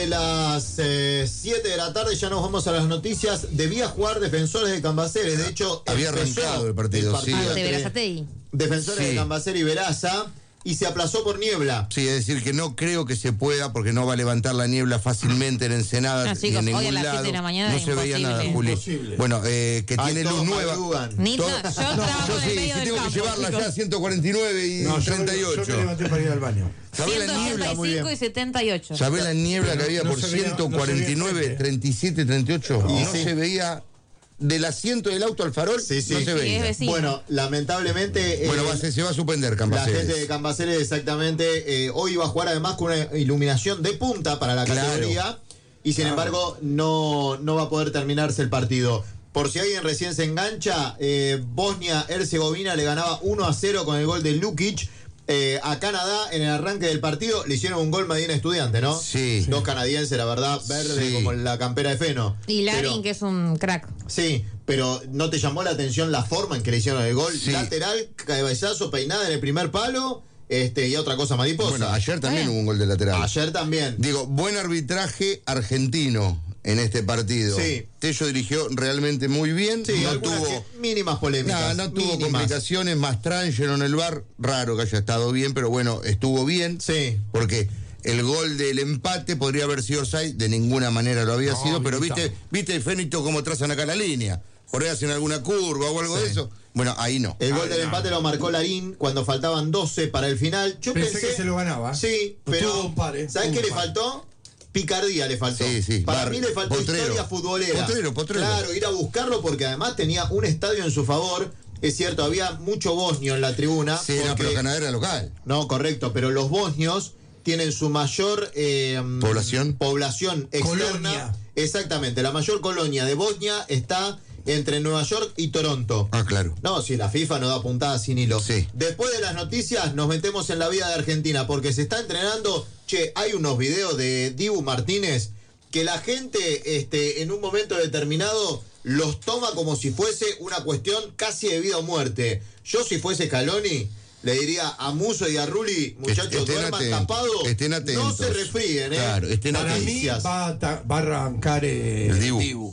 de las eh, siete de la tarde, ya nos vamos a las noticias. Debía jugar Defensores de Cambaceres, de hecho había arrancado el partido, el partido sí. Ah, de Berazategui. Defensores Sí. de Cambaceres y Veraza, y se aplazó por niebla. Sí, es decir, que no creo que se pueda porque no va a levantar la niebla fácilmente en Ensenada Ah, ni chicos, en hoy a ningún las lado. siete de la mañana no es se veía imposible. nada, Juli. Imposible. Bueno, eh, que Ay, tiene todos luz nueva. madrugan. Ni Todo- yo trabajo Yo en el sí, medio sí del tengo que campo, llevarla chicos. ya a ciento cuarenta y nueve y No, yo, treinta y yo me ocho. levanté para ir al baño. ¿Sabés la niebla? muy bien. ciento ochenta y cinco y setenta y ocho. ¿Sabés la niebla que No, había no por se veía- ciento cuarenta y nueve, no se veía treinta y siete, treinta y ocho? Y No sí. se veía del asiento del auto al farol, Sí, sí. no Sí, se es veía. vecino. Bueno, lamentablemente... eh, Bueno, va a ser- se va a suspender la Cambaceres. gente de Cambaceres, exactamente, eh, hoy va a jugar además con una iluminación de punta para la Claro. categoría, y sin Claro. embargo no, no va a poder terminarse el partido. Por si alguien recién se engancha, eh, Bosnia-Herzegovina le ganaba uno a cero con el gol de Lukic. Eh, a Canadá, en el arranque del partido, le hicieron un gol Medina Estudiante, ¿no? Sí. Dos canadienses, la verdad, verde Sí. como la campera de Feno. Y Larin, Pero- que es un crack. Sí, pero ¿no te llamó la atención la forma en que le hicieron el gol? Sí. Lateral, cabezazo, peinada en el primer palo, este, y otra cosa mariposa. Bueno, ayer también Bueno. hubo un gol de lateral. Ayer también. Digo, buen arbitraje argentino en este partido. Sí. Tello dirigió realmente muy bien. Sí, no algunas tuvo, que- mínimas polémicas. no, no tuvo mínimas. complicaciones. Mastrangelo en el bar, raro que haya estado bien, pero bueno, estuvo bien. Sí. Porque el gol del empate podría haber sido offside, de ninguna manera lo había No, sido, pero ni viste, viste Fénito cómo trazan acá la línea. Por ahí hacen alguna curva o algo Sí. de eso. Bueno, ahí no. El gol Ah, del no. empate lo marcó Larín cuando faltaban doce para el final. Yo Pensé pensé, que se lo ganaba. Sí, Tuvo pero un par, ¿eh? ¿sabes Tuvo qué un le par. faltó? Picardía le faltó. Sí, sí. Para Bar- mí le faltó potrero. historia futbolera. Potrero, potrero. Claro, ir a buscarlo porque además tenía un estadio en su favor. Es cierto, había mucho bosnio en la tribuna. Sí, no, porque- pero Canadá era local. No, correcto, pero los bosnios tienen su mayor eh, ¿Población? población externa. Colonia. Exactamente, la mayor colonia de Bosnia está entre Nueva York y Toronto. Ah, claro. No, si la FIFA no da puntada sin hilo. Sí. Después de las noticias nos metemos en la vida de Argentina porque se está entrenando. Che, hay unos videos de Dibu Martínez que la gente este, en un momento determinado los toma como si fuese una cuestión casi de vida o muerte. Yo si fuese Scaloni le diría a Muso y a Rulli, muchachos, Estén duerman atentos, tapados, estén no atentos. se refríen, ¿eh? Claro, estén Para mí Noticias. va a, ta- va a arrancar eh, El Dibu.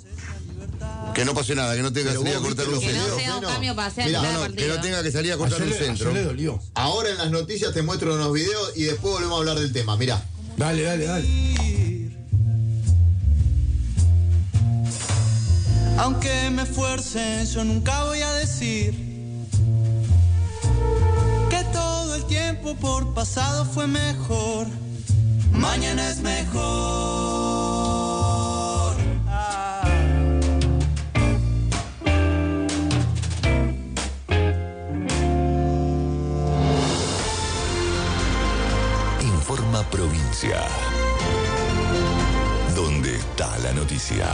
Que no pase nada, que no tenga que Pero salir a vos cortar viste un los Que no centro. sea un Bueno, cambio para hacer mirá, el No, no, partido. que no tenga que salir a cortar Ayer un le- centro. ayer le dolió. Ahora en las noticias te muestro unos videos y después volvemos a hablar del tema. Mirá. Dale, dale, dale. Aunque me esfuercen, yo nunca voy a decir que todo el tiempo por pasado fue mejor. Mañana es mejor. Ah. Informa Provincia. ¿Dónde está la noticia?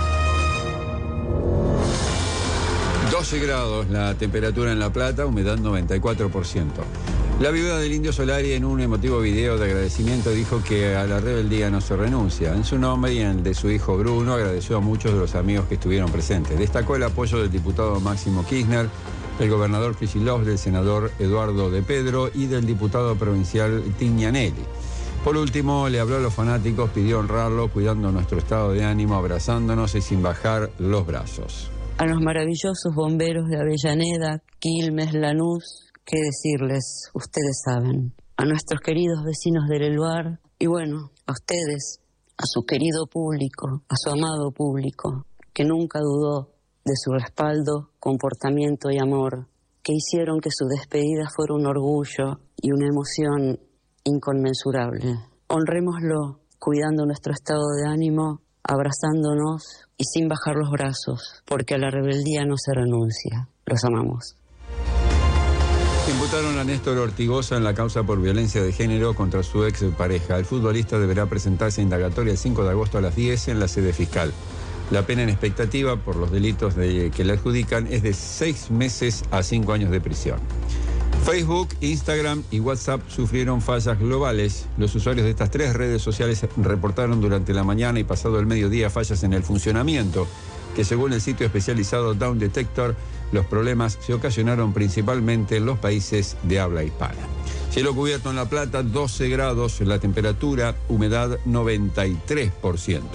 doce grados la temperatura en La Plata, humedad noventa y cuatro por ciento. La viuda del Indio Solari en un emotivo video de agradecimiento dijo que a la rebeldía no se renuncia. En su nombre y en el de su hijo Bruno agradeció a muchos de los amigos que estuvieron presentes. Destacó el apoyo del diputado Máximo Kirchner, del gobernador Kicillof, del senador Eduardo de Pedro y del diputado provincial Tignanelli. Por último, le habló a los fanáticos, pidió honrarlo, cuidando nuestro estado de ánimo, abrazándonos y sin bajar los brazos. A los maravillosos bomberos de Avellaneda, Quilmes, Lanús, qué decirles, ustedes saben. A nuestros queridos vecinos del Eluar y bueno, a ustedes, a su querido público, a su amado público, que nunca dudó de su respaldo, comportamiento y amor, que hicieron que su despedida fuera un orgullo y una emoción inconmensurable. Honrémoslo cuidando nuestro estado de ánimo, abrazándonos y sin bajar los brazos, porque a la rebeldía no se renuncia. Los amamos. Imputaron a Néstor Ortigosa en la causa por violencia de género contra su ex pareja. El futbolista deberá presentarse a indagatoria el cinco de agosto a las diez en la sede fiscal. La pena en expectativa por los delitos de, que le adjudican es de seis meses a cinco años de prisión. Facebook, Instagram y WhatsApp sufrieron fallas globales. Los usuarios de estas tres redes sociales reportaron durante la mañana y pasado el mediodía fallas en el funcionamiento, que según el sitio especializado Down Detector, los problemas se ocasionaron principalmente en los países de habla hispana. Cielo cubierto en La Plata, doce grados, la temperatura, humedad noventa y tres por ciento.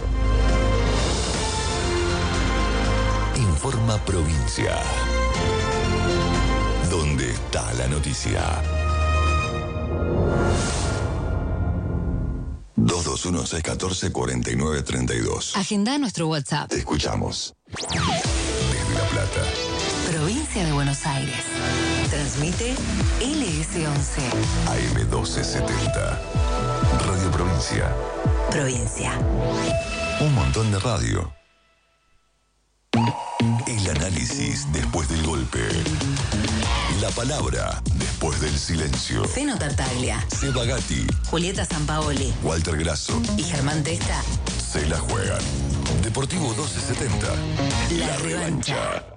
Informa Provincia. ¿Dónde está la noticia? dos dos uno, seis uno cuatro, cuatro nueve tres dos. Agenda nuestro WhatsApp. Te escuchamos. Desde La Plata. Provincia de Buenos Aires. Transmite L S once. A M doce setenta. Radio Provincia. Provincia. Un montón de radio. El análisis después del golpe. La palabra después del silencio. Zeno Tartaglia. Seba Gatti. Julieta Sampaoli. Walter Grasso. Y Germán Testa. Se la juegan. Deportivo doce setenta. La, la revancha. revancha.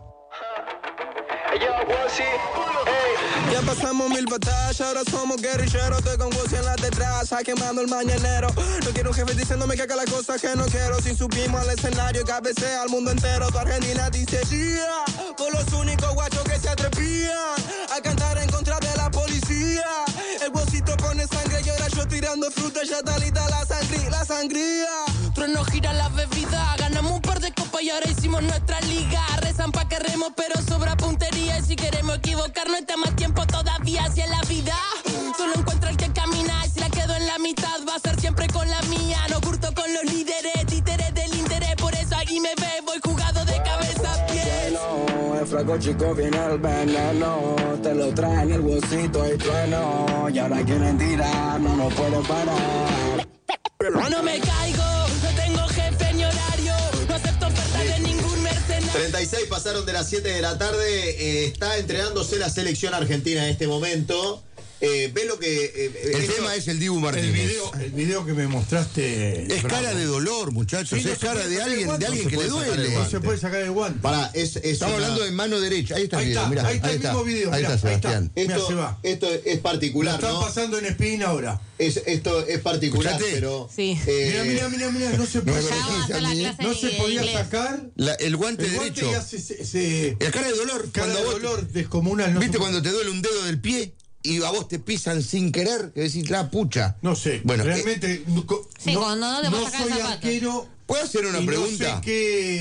Ya pasamos mil batallas, ahora somos guerrilleros. Estoy con Wozy en la detrás, quemando el mañanero. No quiero un jefe diciéndome que haga las cosas que no quiero. Si subimos al escenario, cabecea al mundo entero. Tu Argentina dice yeah, por los únicos guachos que se atrevían a cantar en contra de la policía. El Wozito pone sangre y ahora yo tirando fruta. Ya está lista la sangría, la sangría. Trueno gira la bebida, ganamos un par de copas y ahora hicimos nuestra liga. Rezan pa' que remos, pero sobra puntería. Y si queremos equivocarnos, está más tiempo todavía hacia la vida. Solo encuentro el que camina y si la quedo en la mitad va a ser siempre con la mía. No curto con los líderes, títeres del interés. Por eso ahí me ve, voy jugado de cabeza a pies. No, el flaco chico viene el veneno. Te lo traen el Wozito y trueno. Y ahora quieren tirar, no nos pueden parar. No me caigo, no tengo jefe ni horario. No acepto ofertas de ningún mercenario. treinta y seis pasaron de las siete de la tarde. Eh, está entrenándose la selección argentina en este momento. Eh, ve lo que... Eh, el esto, tema es el Dibu Martínez. El video, el video que me mostraste... Es cara de dolor, muchachos. Sí, no es cara de alguien, de alguien no que le duele. No se puede sacar el guante. Pará, es, es Estamos una... hablando de mano derecha. Ahí está el ahí video. Está, mirá, ahí está ahí el está. mismo video. Ahí Mirá, está, ahí está. Sebastián. Esto, Mirá, se va. esto es particular, Lo están ¿no? pasando en Spin ahora. Es, esto es particular, Escuchate. pero... Sí. Eh, Mira, mira, mira, mira, no se puede me sacar. corregís, No se podía inglés. sacar La- el guante el derecho. guante ya se, se, se- La cara de dolor. cara cuando de vos- dolor descomunal. No ¿Viste se- cuando te duele un dedo del pie y a vos te pisan sin querer? Que decís, la pucha. No sé, Bueno, realmente no, Sí, cuando no te puedes sacar soy el zapato. arquero. ¿Puedo hacer una y pregunta? No sé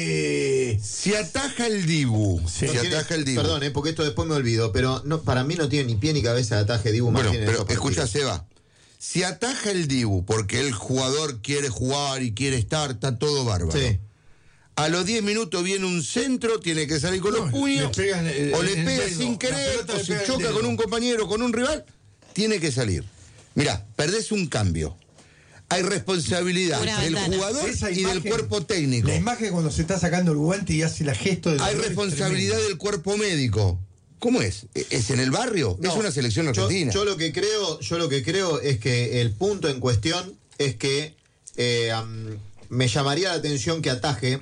qué... Si ataja el Dibu, Sí. si no tiene- ataja el Dibu. Perdón, eh, porque esto después me olvido, pero no, para mí no tiene ni pie ni cabeza de ataje Dibu Bueno, Martínez. en pero esos escucha, partidos. Seba. Si ataja el Dibu porque el jugador quiere jugar y quiere estar, está todo bárbaro. Sí. A los diez minutos viene un centro, tiene que salir con No, los puños, le pegan el- o le el pega dedo, sin la querer, pelota o le se pega el choca dedo. con un compañero, con un rival, tiene que salir. Mirá, perdés un cambio. Hay responsabilidad Una del ventana. jugador Esa y imagen- del cuerpo técnico. La imagen cuando se está sacando el guante y hace la gesto de Hay dolor es responsabilidad tremenda. del cuerpo médico. ¿Cómo es? ¿Es en el barrio? No, es una selección yo, argentina. yo lo que creo, yo lo que creo es que el punto en cuestión es que eh, um, me llamaría la atención que ataje,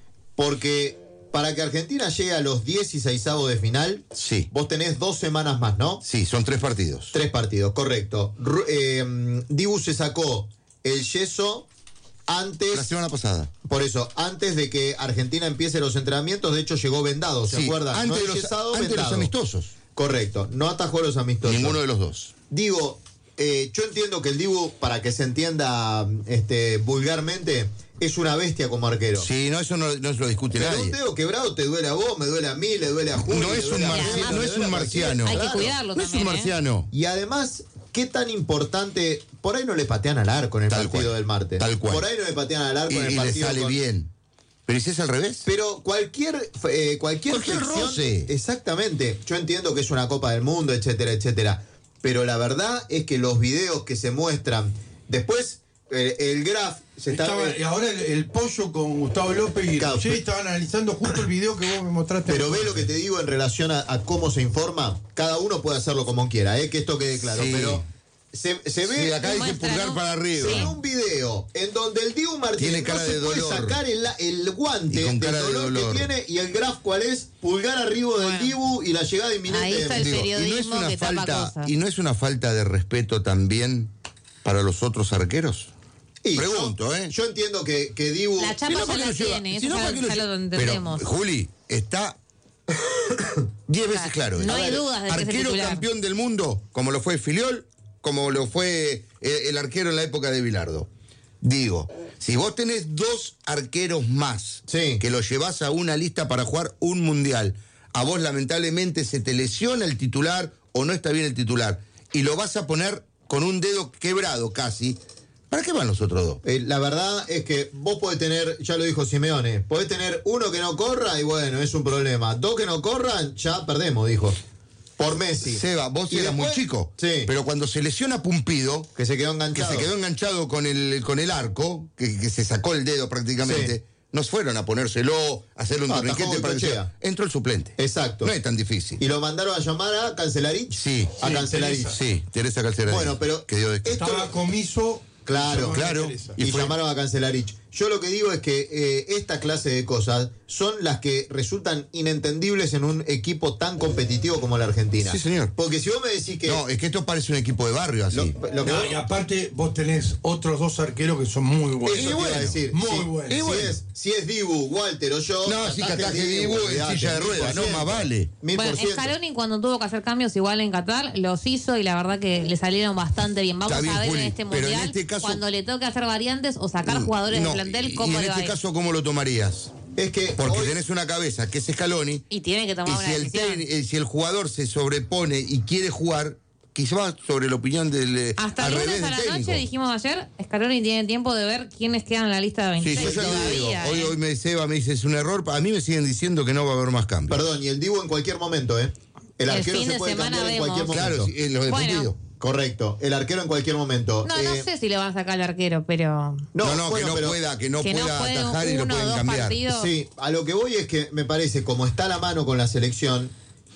porque para que Argentina llegue a los dieciseisavos de final, sí. vos tenés dos semanas más, ¿no? Sí, son tres partidos. Tres partidos, correcto. Ru- eh, um, Dibu se sacó el yeso antes... La semana pasada. Por eso, antes de que Argentina empiece los entrenamientos, de hecho llegó vendado, ¿se Sí, acuerdan? antes no de los- enyesado, antes de los vendado. amistosos. Correcto, no atajó los amistosos. Ninguno de los dos. Digo, eh, yo entiendo que el Dibu, para que se entienda este, vulgarmente, es una bestia como arquero. Sí, no, eso no, no se lo discute Pero nadie. un dedo quebrado te duele a vos, me duele a mí, le duele a Julio. No es le duele un a marci- Germán, no le es duele un a marciano. Hay que Claro. cuidarlo No es un también, ¿eh? marciano. Y además, ¿qué tan importante? Por ahí no le patean al arco en el Tal partido cual, del martes. tal cual. Por ahí no le patean al arco Y, en el y le partido. sale con- bien. Pero ¿y si es al revés? Pero cualquier eh, cualquier, Cualquier fricción- roce. Exactamente. Yo entiendo que es una Copa del Mundo, etcétera, etcétera. Pero la verdad es que los videos que se muestran después, eh, el Graf se está. Estaba- y ahora el, el pollo con Gustavo López y Claro, Roger pe- estaban analizando justo el video que vos me mostraste. Pero ve lo que te digo en relación a, a cómo se informa. Cada uno puede hacerlo como quiera, ¿eh? Que esto quede claro. Sí. Pero se, se ve. Sí, acá dice Muestra, pulgar ¿no? para arriba. Se ve un video en donde el Dibu Martínez Tiene cara no se de puede dolor. sacar el, el guante Y con del cara de dolor, dolor. que tiene y el Graf cuál es, pulgar arriba del Bueno. Dibu y la llegada inminente Ahí está de el Digo, Digo, y no es periodismo una que tapa falta, cosas. y no es una falta de respeto también para los otros arqueros. Y Pregunto, yo, ¿eh? Yo entiendo que, que Dibu. La chapa Si no, ya ¿para qué la lo lleva? tiene, Si eso no, ya, ¿para qué lo ya lleva? lo entendemos. Pero, Juli, está diez veces claro. No A hay ver, dudas de que es el arquero titular. campeón del mundo, como lo fue Filiol, como lo fue el, el arquero en la época de Bilardo. Digo, si vos tenés dos arqueros más sí. que los llevás a una lista para jugar un mundial, a vos lamentablemente se te lesiona el titular o no está bien el titular, y lo vas a poner con un dedo quebrado casi, ¿para qué van los otros dos? Eh, la verdad es que vos podés tener, ya lo dijo Simeone, podés tener uno que no corra y bueno, es un problema. Dos que no corran, ya perdemos, dijo. Por Messi. Seba, vos y eras después, muy chico. Sí. Pero cuando se lesiona Pumpido, que se quedó enganchado. Que se quedó enganchado con el, con el arco, que, que se sacó el dedo prácticamente, sí. nos fueron a ponérselo, a hacerle un no, torniquete para que entró el suplente. Exacto. No es tan difícil. ¿Y lo mandaron a llamar a Cancelarich? Sí. A sí, Cancelarich. Teresa. Sí, Teresa Cancelarich. Bueno, pero que dio de... estaba comiso. Claro, claro. Y, y llamaron a Cancelarich. Yo lo que digo es que eh, esta clase de cosas son las que resultan inentendibles en un equipo tan competitivo como la Argentina. Sí, señor. Porque si vos me decís que... No, es que esto parece un equipo de barrio así. Lo, lo que no, vos... Y aparte vos tenés otros dos arqueros que son muy buenos. Eso te iba a decir. Muy sí, buenos. Si, bueno. es, si es Dibu, Walter o yo... No, si cataje Dibu en silla de ruedas, no, más vale. Bueno, Scaloni cuando tuvo que hacer cambios igual en Qatar, los hizo y la verdad que le salieron bastante bien. Vamos bien, a ver Juli, en este pero mundial, en este caso, cuando le toque hacer variantes o sacar jugadores no, del plantel, y, cómo y en le va este a ir. caso, ¿cómo lo tomarías? Es que Porque hoy... tenés una cabeza que es Scaloni. Y tiene que tomar y una si el, decisión. ten, eh, si el jugador se sobrepone y quiere jugar, quizás sobre la opinión del Hasta al el revés lunes a del la técnico. noche, dijimos ayer, Scaloni tiene tiempo de ver quiénes quedan en la lista de Sí, veintiséis. yo ya te digo, todavía, hoy, ¿eh? hoy me Seba me dice es un error, a mí me siguen diciendo que no va a haber más cambios. Perdón, y el Dibu en cualquier momento, ¿eh? El El arquero fin se de puede semana cambiar en vemos. cualquier momento. Claro, sí, eh, lo de Bueno. Pumpido. Correcto, el arquero en cualquier momento. No, no Eh, sé si le van a sacar al arquero, pero... No, no, no bueno, que no pero- pueda, que no que no pueda puede atajar y lo uno o pueden dos cambiar. partidos. Sí, a lo que voy es que me parece, como está la mano con la selección,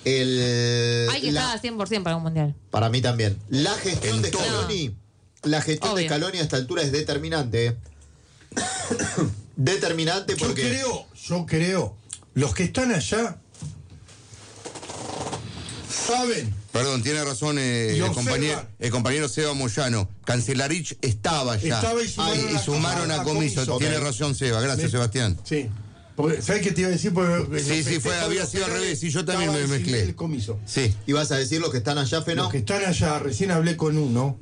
el... Hay que la- estar al cien por ciento para un mundial. Para mí también. La gestión En de todo. Scaloni, la gestión Obvio. de Scaloni a esta altura es determinante. ¿eh? Determinante Yo porque... creo, yo creo, los que están allá saben. Perdón, tiene razón eh, Y el, observan. compañero, el compañero Seba Moyano. Cancelarich estaba ya. Estaba y sumaron Ay, y a- sumaron a- a, a Comiso. Comiso. Tiene Ok. razón Seba. Gracias, Me- Sebastián. Sí. Porque, ¿sabes qué te iba a decir? Porque Sí, los sí, fue, festejos, había los sido al penales, revés. Y yo también estaba me el mezclé. El Comiso. Sí. ¿Y vas a decir los que están allá, Feno? Los que están allá, recién hablé con uno.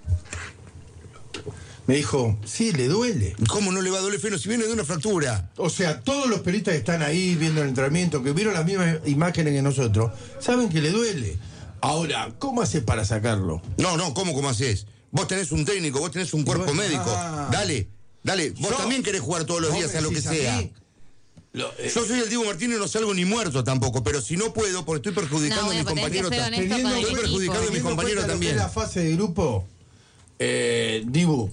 Me dijo, sí, le duele. ¿Cómo no le va a doler Feno si viene de una fractura? O sea, todos los periodistas que están ahí viendo el entrenamiento, que vieron las mismas imágenes que nosotros, saben que le duele. Ahora, ¿cómo hace para sacarlo? No, no, ¿cómo, cómo haces? Vos tenés un técnico, vos tenés un cuerpo vos- médico. ah. Dale, dale. Vos Yo- también querés jugar todos los ¿Vos días me a lo que decís a sea. mí? Lo- eh, Yo soy el Diego Martínez y no salgo ni muerto tampoco, pero si no puedo, porque estoy perjudicando No, a mis bueno, pero tenés compañeros que ser también. honesto con el Estoy equipo. perjudicando a mis teniendo en compañeros cuenta lo que también. es la fase de grupo, eh, Dibu,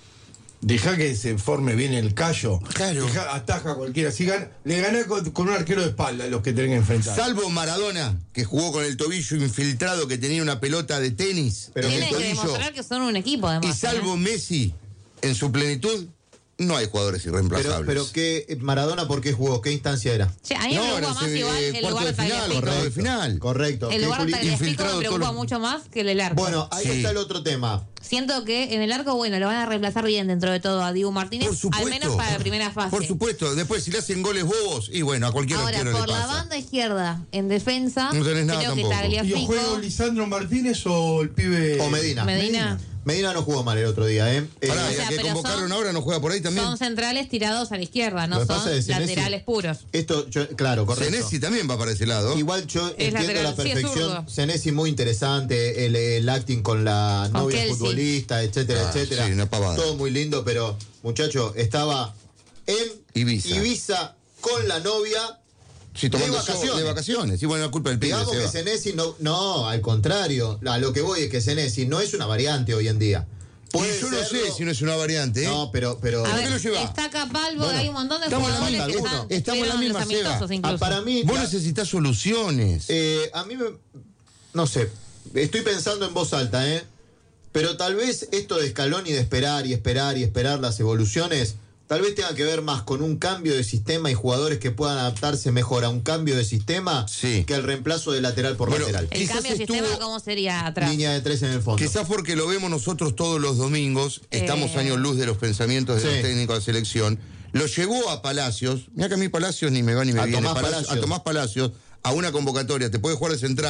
deja que se forme bien el callo. Claro. Deja, ataja a cualquiera. Si gana, le gané con, con un arquero de espalda a los que tienen que enfrentar. Salvo Maradona, que jugó con el tobillo infiltrado, que tenía una pelota de tenis Pero en el Tienen que tobillo. demostrar que son un equipo, además. Y salvo ¿eh? Messi, en su plenitud, no hay jugadores Pero, irreemplazables. pero ¿qué, Maradona, ¿por qué jugó? ¿Qué instancia era? Che, a mí me no, preocupa era más ese, igual eh, el cuarto lugar de de final, Tagliafico. octavo de final. Correcto. El ¿Qué, lugar de Juli? Tagliafico infiltrado me preocupa todos los- mucho más que el arco. Bueno, ahí Sí. está el otro tema. Siento que en el arco, bueno, lo van a reemplazar bien dentro de todo a Dibu Martínez, Por supuesto. al menos para la primera fase. Por supuesto, después si le hacen goles bobos, y bueno, a cualquier Ahora, arquero le por la pasa. banda izquierda, en defensa, No tenés nada creo tampoco. que ¿Y Tagliafico... juega Lisandro Martínez o el pibe? O Medina. Medina. Medina no jugó mal el otro día, ¿eh? Eh, Pará, O y sea, al que pero convocaron son- ahora no juega por ahí también. Son centrales tirados a la izquierda, Lo no que son pasa es que Senesi- laterales puros. Esto, yo- claro, correcto. Senesi también va para ese lado. Igual yo Es entiendo lateral, la sí, es perfección. zurdo. Senesi muy interesante, el, el acting con la Con novia Kelsey. futbolista, etcétera, Ah, etcétera. sí, una pavada. Todo muy lindo, pero muchacho, estaba en Ibiza. Ibiza con la novia. Sí, tomando de vacaciones. sol, de vacaciones. Y bueno, la culpa del pibe. Digamos se que va. Senesi no, no, al contrario. A lo que voy es que Senesi no es una variante hoy en día. Puede Y yo no serlo. sé si no es una variante, ¿eh? No, pero, pero A ¿Por ver, qué lo lleva? está Capalvo, Bueno, hay un montón de estamos en la jugadores que misma, están, uno, estamos en la estuvieron misma, los amistosos Seba. incluso. Ah, para mí, Vos la- necesitas soluciones. Eh, a mí me. No sé. Estoy pensando en voz alta, ¿eh? Pero tal vez esto de Scaloni de esperar y esperar y esperar las evoluciones, tal vez tenga que ver más con un cambio de sistema y jugadores que puedan adaptarse mejor a un cambio de sistema Sí. que el reemplazo de lateral por Bueno, lateral. El Quizás cambio de sistema, estuvo- ¿cómo sería atrás? Línea de tres en el fondo. Quizás porque lo vemos nosotros todos los domingos, estamos Eh. años luz de los pensamientos de Sí. los técnicos de selección. Lo llevó a Palacios, mira que a mí Palacios ni me va ni me A viene, Tomás Palacios- Palacios. a Tomás Palacios, a una convocatoria, te puede jugar de central,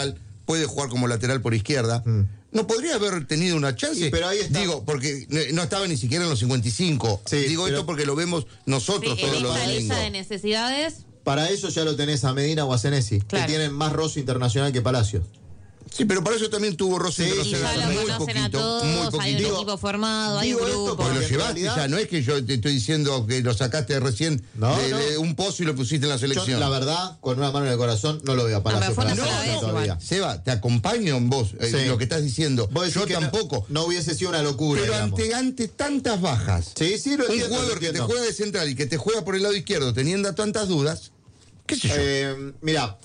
puede jugar como lateral por izquierda. Mm. ¿No podría haber tenido una chance? Sí, pero ahí está. Digo, porque no estaba ni siquiera en los cincuenta y cinco. Sí, Digo pero... esto porque lo vemos nosotros sí, todos los domingos. En esta lista de necesidades... Para eso ya lo tenés a Medina o a Senesi, claro, que tienen más roce internacional que Palacios. Sí, pero para eso también tuvo roce sí, internacional. Ya lo muy conocen poquito, a todos, muy poquito. hay un equipo formado, hay un grupo. Porque lo llevaste ya, no es que yo te estoy diciendo que lo sacaste recién no, de, no. de un pozo y lo pusiste en la selección. Yo, la verdad, con una mano en el corazón, no lo veo a Palacios. No, no, no, todavía. Seba, te acompaño en vos, eh, sí, lo que estás diciendo. Yo tampoco. No, no hubiese sido una locura. Pero digamos. ante, ante tantas bajas, sí, sí, lo un entiendo, jugador lo que te entiendo. juega de central y que te juega por el lado izquierdo teniendo tantas dudas, ¿qué sé yo? Eh, mirá.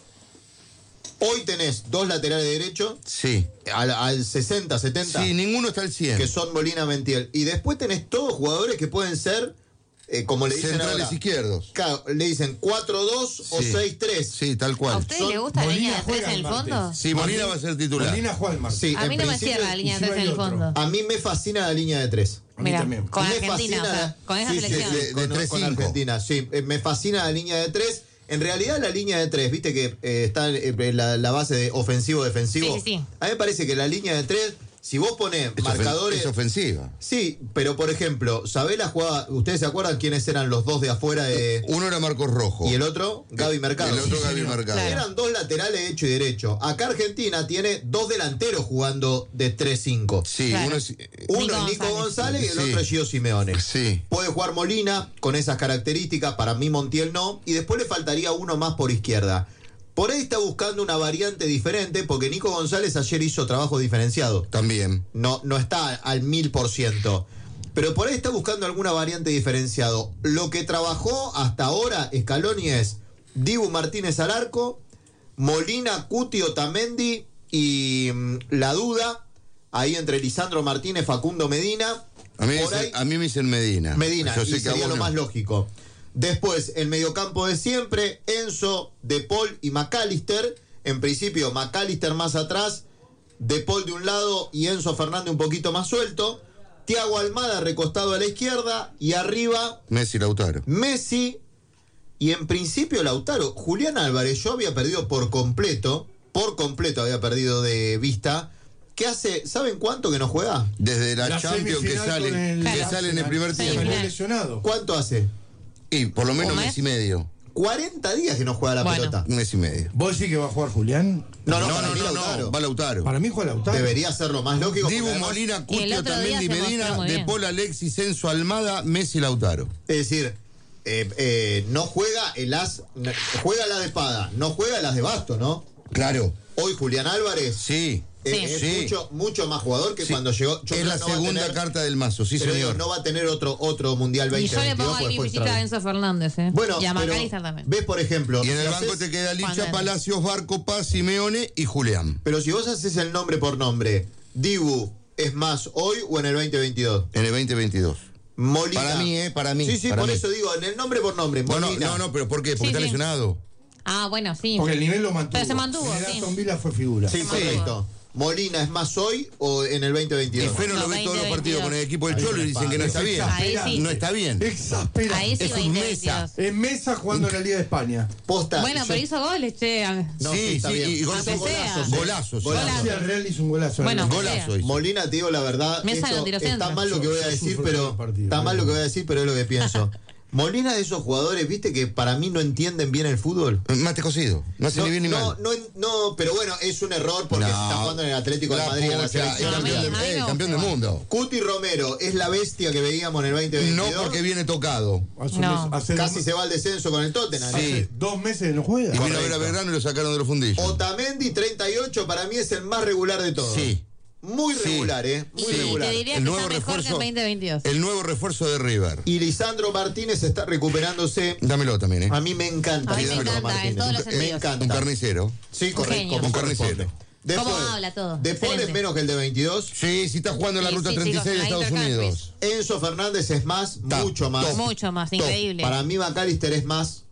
Hoy tenés dos laterales derechos. Sí. Al, al sesenta, setenta. Sí, ninguno está al cien. Que son Molina, Mentiel. Y después tenés todos jugadores que pueden ser, eh, como le dicen centrales ahora, izquierdos. Claro, le dicen cuatro dos sí, o seis tres. Sí, tal cual. ¿A usted son, le gusta la línea de tres en el fondo? Sí, Molina va a ser titular. Molina juega el martes. Sí, a mí no me cierra la línea de tres en el fondo. A mí me fascina la línea de tres. A mí Mira, también. con me Argentina, fascina, o sea, con esa sí, selección. Sí, de, de con, tres, con cinco. Argentina, sí. Eh, me fascina la línea de tres. En realidad la línea de tres, viste que eh, está en la, la base de ofensivo-defensivo. Sí, sí, sí. A mí me parece que la línea de tres, si vos ponés es marcadores... Es ofensiva. Sí, pero por ejemplo, ¿sabés la jugada? ¿Ustedes se acuerdan quiénes eran los dos de afuera de...? Uno era Marcos Rojo. Y el otro, Gaby Mercado. El otro, sí, Gaby Mercado. Claro. Eran dos laterales hecho y derecho. Acá Argentina tiene dos delanteros jugando de tres cinco. Sí, claro. uno es... Uno Nico es Nico González, González y el sí, otro es Gio Simeone. Sí. Puede jugar Molina con esas características, para mí Montiel no, y después le faltaría uno más por izquierda. Por ahí está buscando una variante diferente, porque Nico González ayer hizo trabajo diferenciado. También. No, no está al mil por ciento. Pero por ahí está buscando alguna variante diferenciado. Lo que trabajó hasta ahora Scaloni es Dibu Martínez al arco, Molina, Cuti, Otamendi y mmm, la duda ahí entre Lisandro Martínez, Facundo Medina. A mí, por me, ahí, a mí me dicen Medina. Medina, Yo y sé que sería lo no. más lógico. Después, el mediocampo de siempre, Enzo, De Paul y McAllister. En principio, McAllister más atrás, De Paul de un lado y Enzo Fernández un poquito más suelto. Thiago Almada recostado a la izquierda y arriba Messi, Lautaro. Messi y en principio Lautaro. Julián Álvarez, yo había perdido por completo, por completo había perdido de vista. ¿Qué hace? ¿Saben cuánto que no juega? Desde la, La Champions que semifinal sale, con el- que la sale en el primer Salió tiempo. lesionado. ¿Cuánto hace? Y por lo menos un mes y medio. cuarenta días que no juega la Bueno. pelota. Un mes y medio. ¿Vos decís que va a jugar Julián? No, no, No, para no, mí no, Lautaro. no, va Lautaro. Para mí juega Lautaro. Debería ser lo más lógico. Dibu, porque además- Molina, Y el Cuti, otro día Otamendi, se mostró Medina, muy De bien. Paul, Alexis, Enzo, Almada, Messi, Lautaro. Es decir, eh, eh, no juega el as, juega la de espada, no juega las de basto, ¿no? Claro. Hoy Julián Álvarez Sí. eh, es Sí. mucho, mucho más jugador que Sí. cuando llegó. Yo Es creo la que no va a segunda tener- carta del mazo, sí, pero digo, señor. no va a tener otro, otro Mundial Y veinte yo le veintidós. pongo ahí porque mi fue visita a extraño. Enzo Fernández, ¿eh? Bueno, y a pero McAllister también. ves, por ejemplo, Y en si el banco haces- te queda Licha, Juan Palacios, Barco, Paz, Simeone y Julián. pero si vos haces el nombre por nombre, Dibu es más hoy o en el veinte veintidós. En el veinte veintidós. Molina. Para mí, ¿eh? Para mí. Sí, sí, para por mí. eso digo, en el nombre por nombre. Bueno, Molina. no, no, pero ¿por qué? Porque Sí, está sí. lesionado. Ah, bueno, sí. Porque el nivel lo mantuvo. Pero se mantuvo, En el sí. Aston Villa fue figura. Sí, correcto. Molina es más hoy o en el veinte Y veintidós. Feno lo No, ve todos los veinte, partidos con el equipo del Ahí Cholo y es dicen que no está bien. Ahí sí. No está bien. Exaspera. Ahí sí, Es un veinte Mesa. veintidós. En Mesa jugando en la Liga de España. Posta. Bueno, yo- pero hizo goles, che. No, sí, está sí, bien. y gol- Aunque sea. golazos. Golazos. Golazo. Sí, el Real hizo un golazo. Bueno, ¿no? Golazo hizo. Molina, te digo la verdad, Mesa esto lo tiró está centro. mal lo que voy a Yo- yo decir, sufro pero con el partido, está mal pero- lo que voy a decir, pero es lo que pienso. Molina de esos jugadores, viste, que para mí no entienden bien el fútbol. Mate cocido. No hace No, ni bien ni no, mal. no, no, pero bueno, es un error porque No. está jugando en el Atlético de La Madrid en la pucha, selección. es campeón, A mí- del- a mí eh, me campeón del gusta. mundo. Cuti Romero es la bestia que veíamos en el veinte veintidós. No porque viene tocado. Hace un No. mes- hace Casi dos- se va al descenso con el Tottenham. Sí. hace dos meses que no juega. Y vino a ver a Correcto. Belgrano y lo sacaron de los fundillos. Otamendi, treinta y ocho, para mí es el más regular de todos. Sí. Muy Sí. regular, ¿eh? Muy Y regular. te diría El que nuevo está mejor que refuerzo- en veinte veintidós. El nuevo refuerzo de River. Y Lisandro Martínez está recuperándose. Dámelo también, ¿eh? A mí me encanta. A mí me Lisandro encanta, en Martínez. todos los me sentidos. encanta. Un carnicero. Sí, Un correcto. genio. Como Un corresponde. carnicero. Después, ¿Cómo habla todo? De Paul es Excelente. menos que el de veintidós. Sí, sí está jugando en la Sí, ruta sí, treinta y seis de chicos, Estados ahí Unidos. Enzo Fernández es más, Ta- mucho más. top. Mucho más, Top. increíble. Para mí McAllister es más.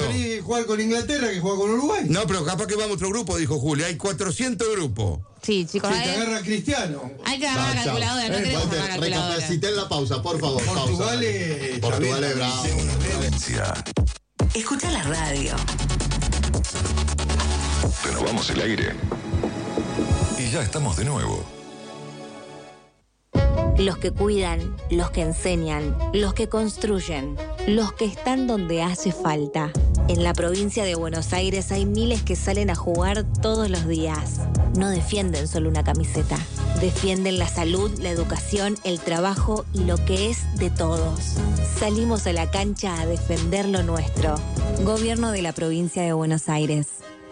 preferís jugar con Inglaterra que jugar con Uruguay? No, pero capaz que vamos a otro grupo, dijo Julio. Hay cuatrocientos grupos. Sí, chicos. Si te agarra Cristiano. Hay que agarrar la calculadora, no queremos agarrar la calculadora. Recapacité en la pausa, por favor. Portugal pausa. es... Portugal es bravo. provincia. Escucha la radio. Renovamos el aire. Y ya estamos de nuevo. Los que cuidan, los que enseñan, los que construyen, los que están donde hace falta. En la provincia de Buenos Aires hay miles que salen a jugar todos los días. No defienden solo una camiseta. Defienden la salud, la educación, el trabajo y lo que es de todos. Salimos a la cancha a defender lo nuestro. Gobierno de la provincia de Buenos Aires.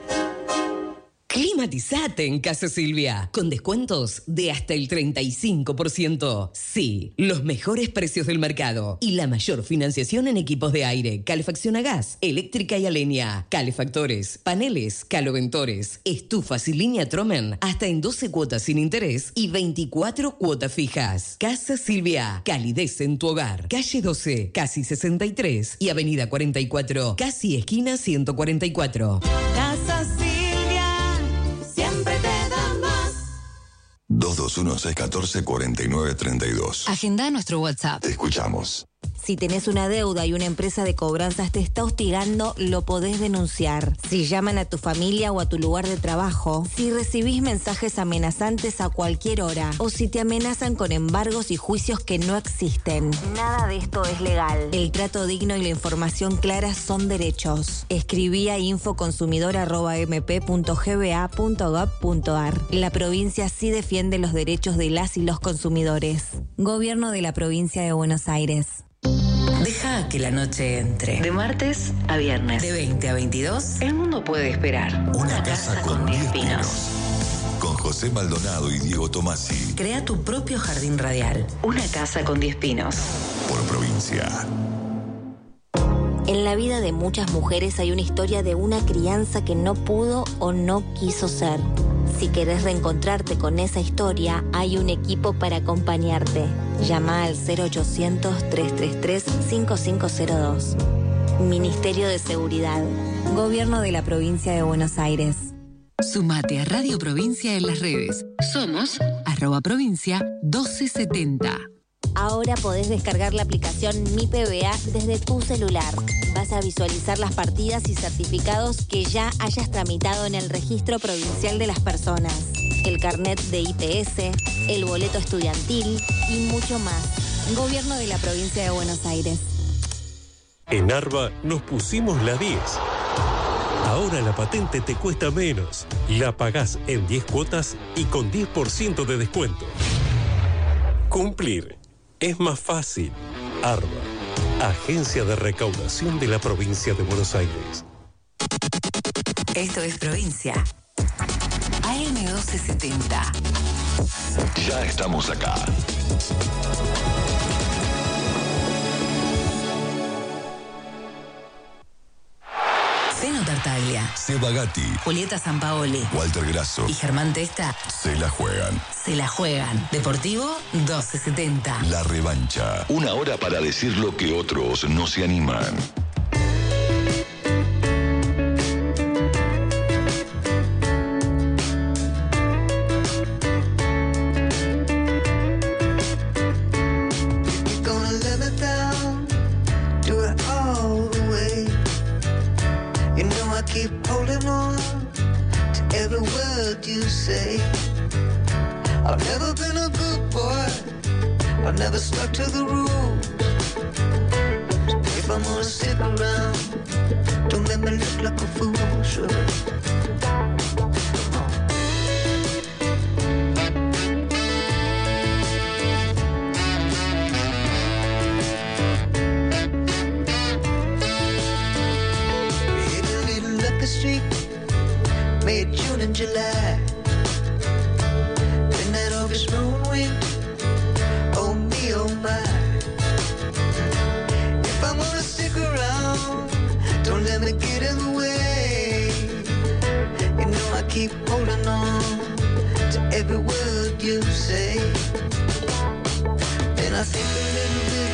Climatizate en Casa Silvia, con descuentos de hasta el treinta y cinco por ciento. Sí, los mejores precios del mercado y la mayor financiación en equipos de aire, calefacción a gas, eléctrica y a leña, calefactores, paneles, caloventores, estufas y línea Tromen, hasta en doce cuotas sin interés y veinticuatro cuotas fijas. Casa Silvia, calidez en tu hogar. Calle doce, casi sesenta y tres y Avenida cuarenta y cuatro, casi esquina ciento cuarenta y cuatro. Casa Silvia. Siempre te da más. dos dos uno, seis uno cuatro, cuatro nueve tres dos. Agenda nuestro WhatsApp. Te escuchamos. Si tenés una deuda y una empresa de cobranzas te está hostigando, lo podés denunciar. Si llaman a tu familia o a tu lugar de trabajo, si recibís mensajes amenazantes a cualquier hora, o si te amenazan con embargos y juicios que no existen. Nada de esto es legal. El trato digno y la información clara son derechos. Escribí a infoconsumidor arroba m p punto g b a punto gov punto a r. La provincia sí defiende los derechos de las y los consumidores. Gobierno de la provincia de Buenos Aires. Deja que la noche entre. De martes a viernes. De veinte a veintidós, el mundo puede esperar. Una casa con diez pinos. Con José Maldonado y Diego Tomasi. Crea tu propio jardín radial. Una casa con diez pinos. Por provincia. En la vida de muchas mujeres hay una historia de una crianza que no pudo o no quiso ser. Si querés reencontrarte con esa historia, hay un equipo para acompañarte. Llama al cero ochocientos, tres tres tres, cinco cinco cero dos. Ministerio de Seguridad. Gobierno de la provincia de Buenos Aires. Sumate a Radio Provincia en las redes. Somos arroba provincia doce setenta. Ahora podés descargar la aplicación Mi P B A desde tu celular. Vas a visualizar las partidas y certificados que ya hayas tramitado en el Registro Provincial de las Personas, el carnet de I P S, el boleto estudiantil y mucho más. Gobierno de la provincia de Buenos Aires. En Arba nos pusimos la diez. Ahora la patente te cuesta menos. La pagás en diez cuotas y con diez por ciento de descuento. Cumplir es más fácil. Arba, Agencia de Recaudación de la Provincia de Buenos Aires. Esto es Provincia. A M doce setenta. Ya estamos acá. Zeno Tartaglia, Seba Gatti, Julieta Sampaoli, Walter Grasso y Germán Testa se la juegan. Se la juegan. Deportivo doce setenta. La revancha. Una hora para decir lo que otros no se animan. Keep holding on to every word you say. I've never been a good boy. I've never stuck to the rules. If I'm gonna stick around, don't make me look like a fool. Sure. Street, made June and July. Then that August moon wind, oh me, oh my. If I'm gonna stick around, don't let me get in the way. You know I keep holding on to every word you say. And I think a little bit.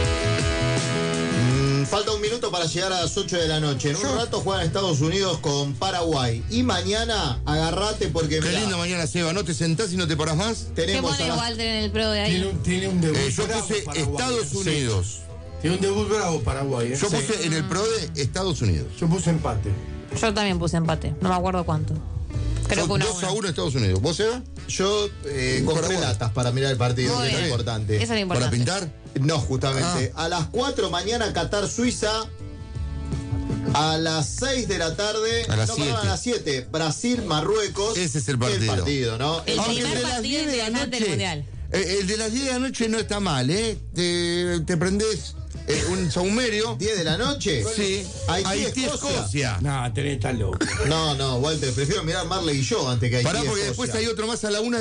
Falta un minuto para llegar a las ocho de la noche. En un rato juegan Estados Unidos con Paraguay. Y mañana, agarrate porque... Qué lindo mañana, Seba. ¿No te sentás y no te parás más? ¿Qué pone Walter en el pro de ahí? Tiene un, tiene un debut. Eh, yo puse Estados Unidos. Tiene un debut bravo Paraguay. ¿eh? Yo Sí. puse en el PRODE Estados Unidos. Yo puse empate. Yo también puse empate. No me acuerdo cuánto. Creo que una dos a uno. uno Estados Unidos. ¿Vos, Eva? Yo eh, compré Paraguay. latas para mirar el partido, Muy que es bien. lo importante. Eso es lo importante. ¿Para pintar? No, justamente. A las cuatro mañana Qatar-Suiza. A las seis de la tarde. A las no, perdón, siete. a las siete. Brasil-Marruecos. Ese es el partido. El partido, ¿no? El Aunque primer de las partido diez de la interesante del noche- Mundial. Eh, el de las diez de la noche no está mal, ¿eh? Te, te prendés eh, un saumerio. ¿diez de la noche? Sí. Haití, Haití, Escocia. Escocia. No, tenés tan loco. No, no, Walter, prefiero mirar Marley y yo antes que Haití, Pará, porque Escocia. después hay otro más a la una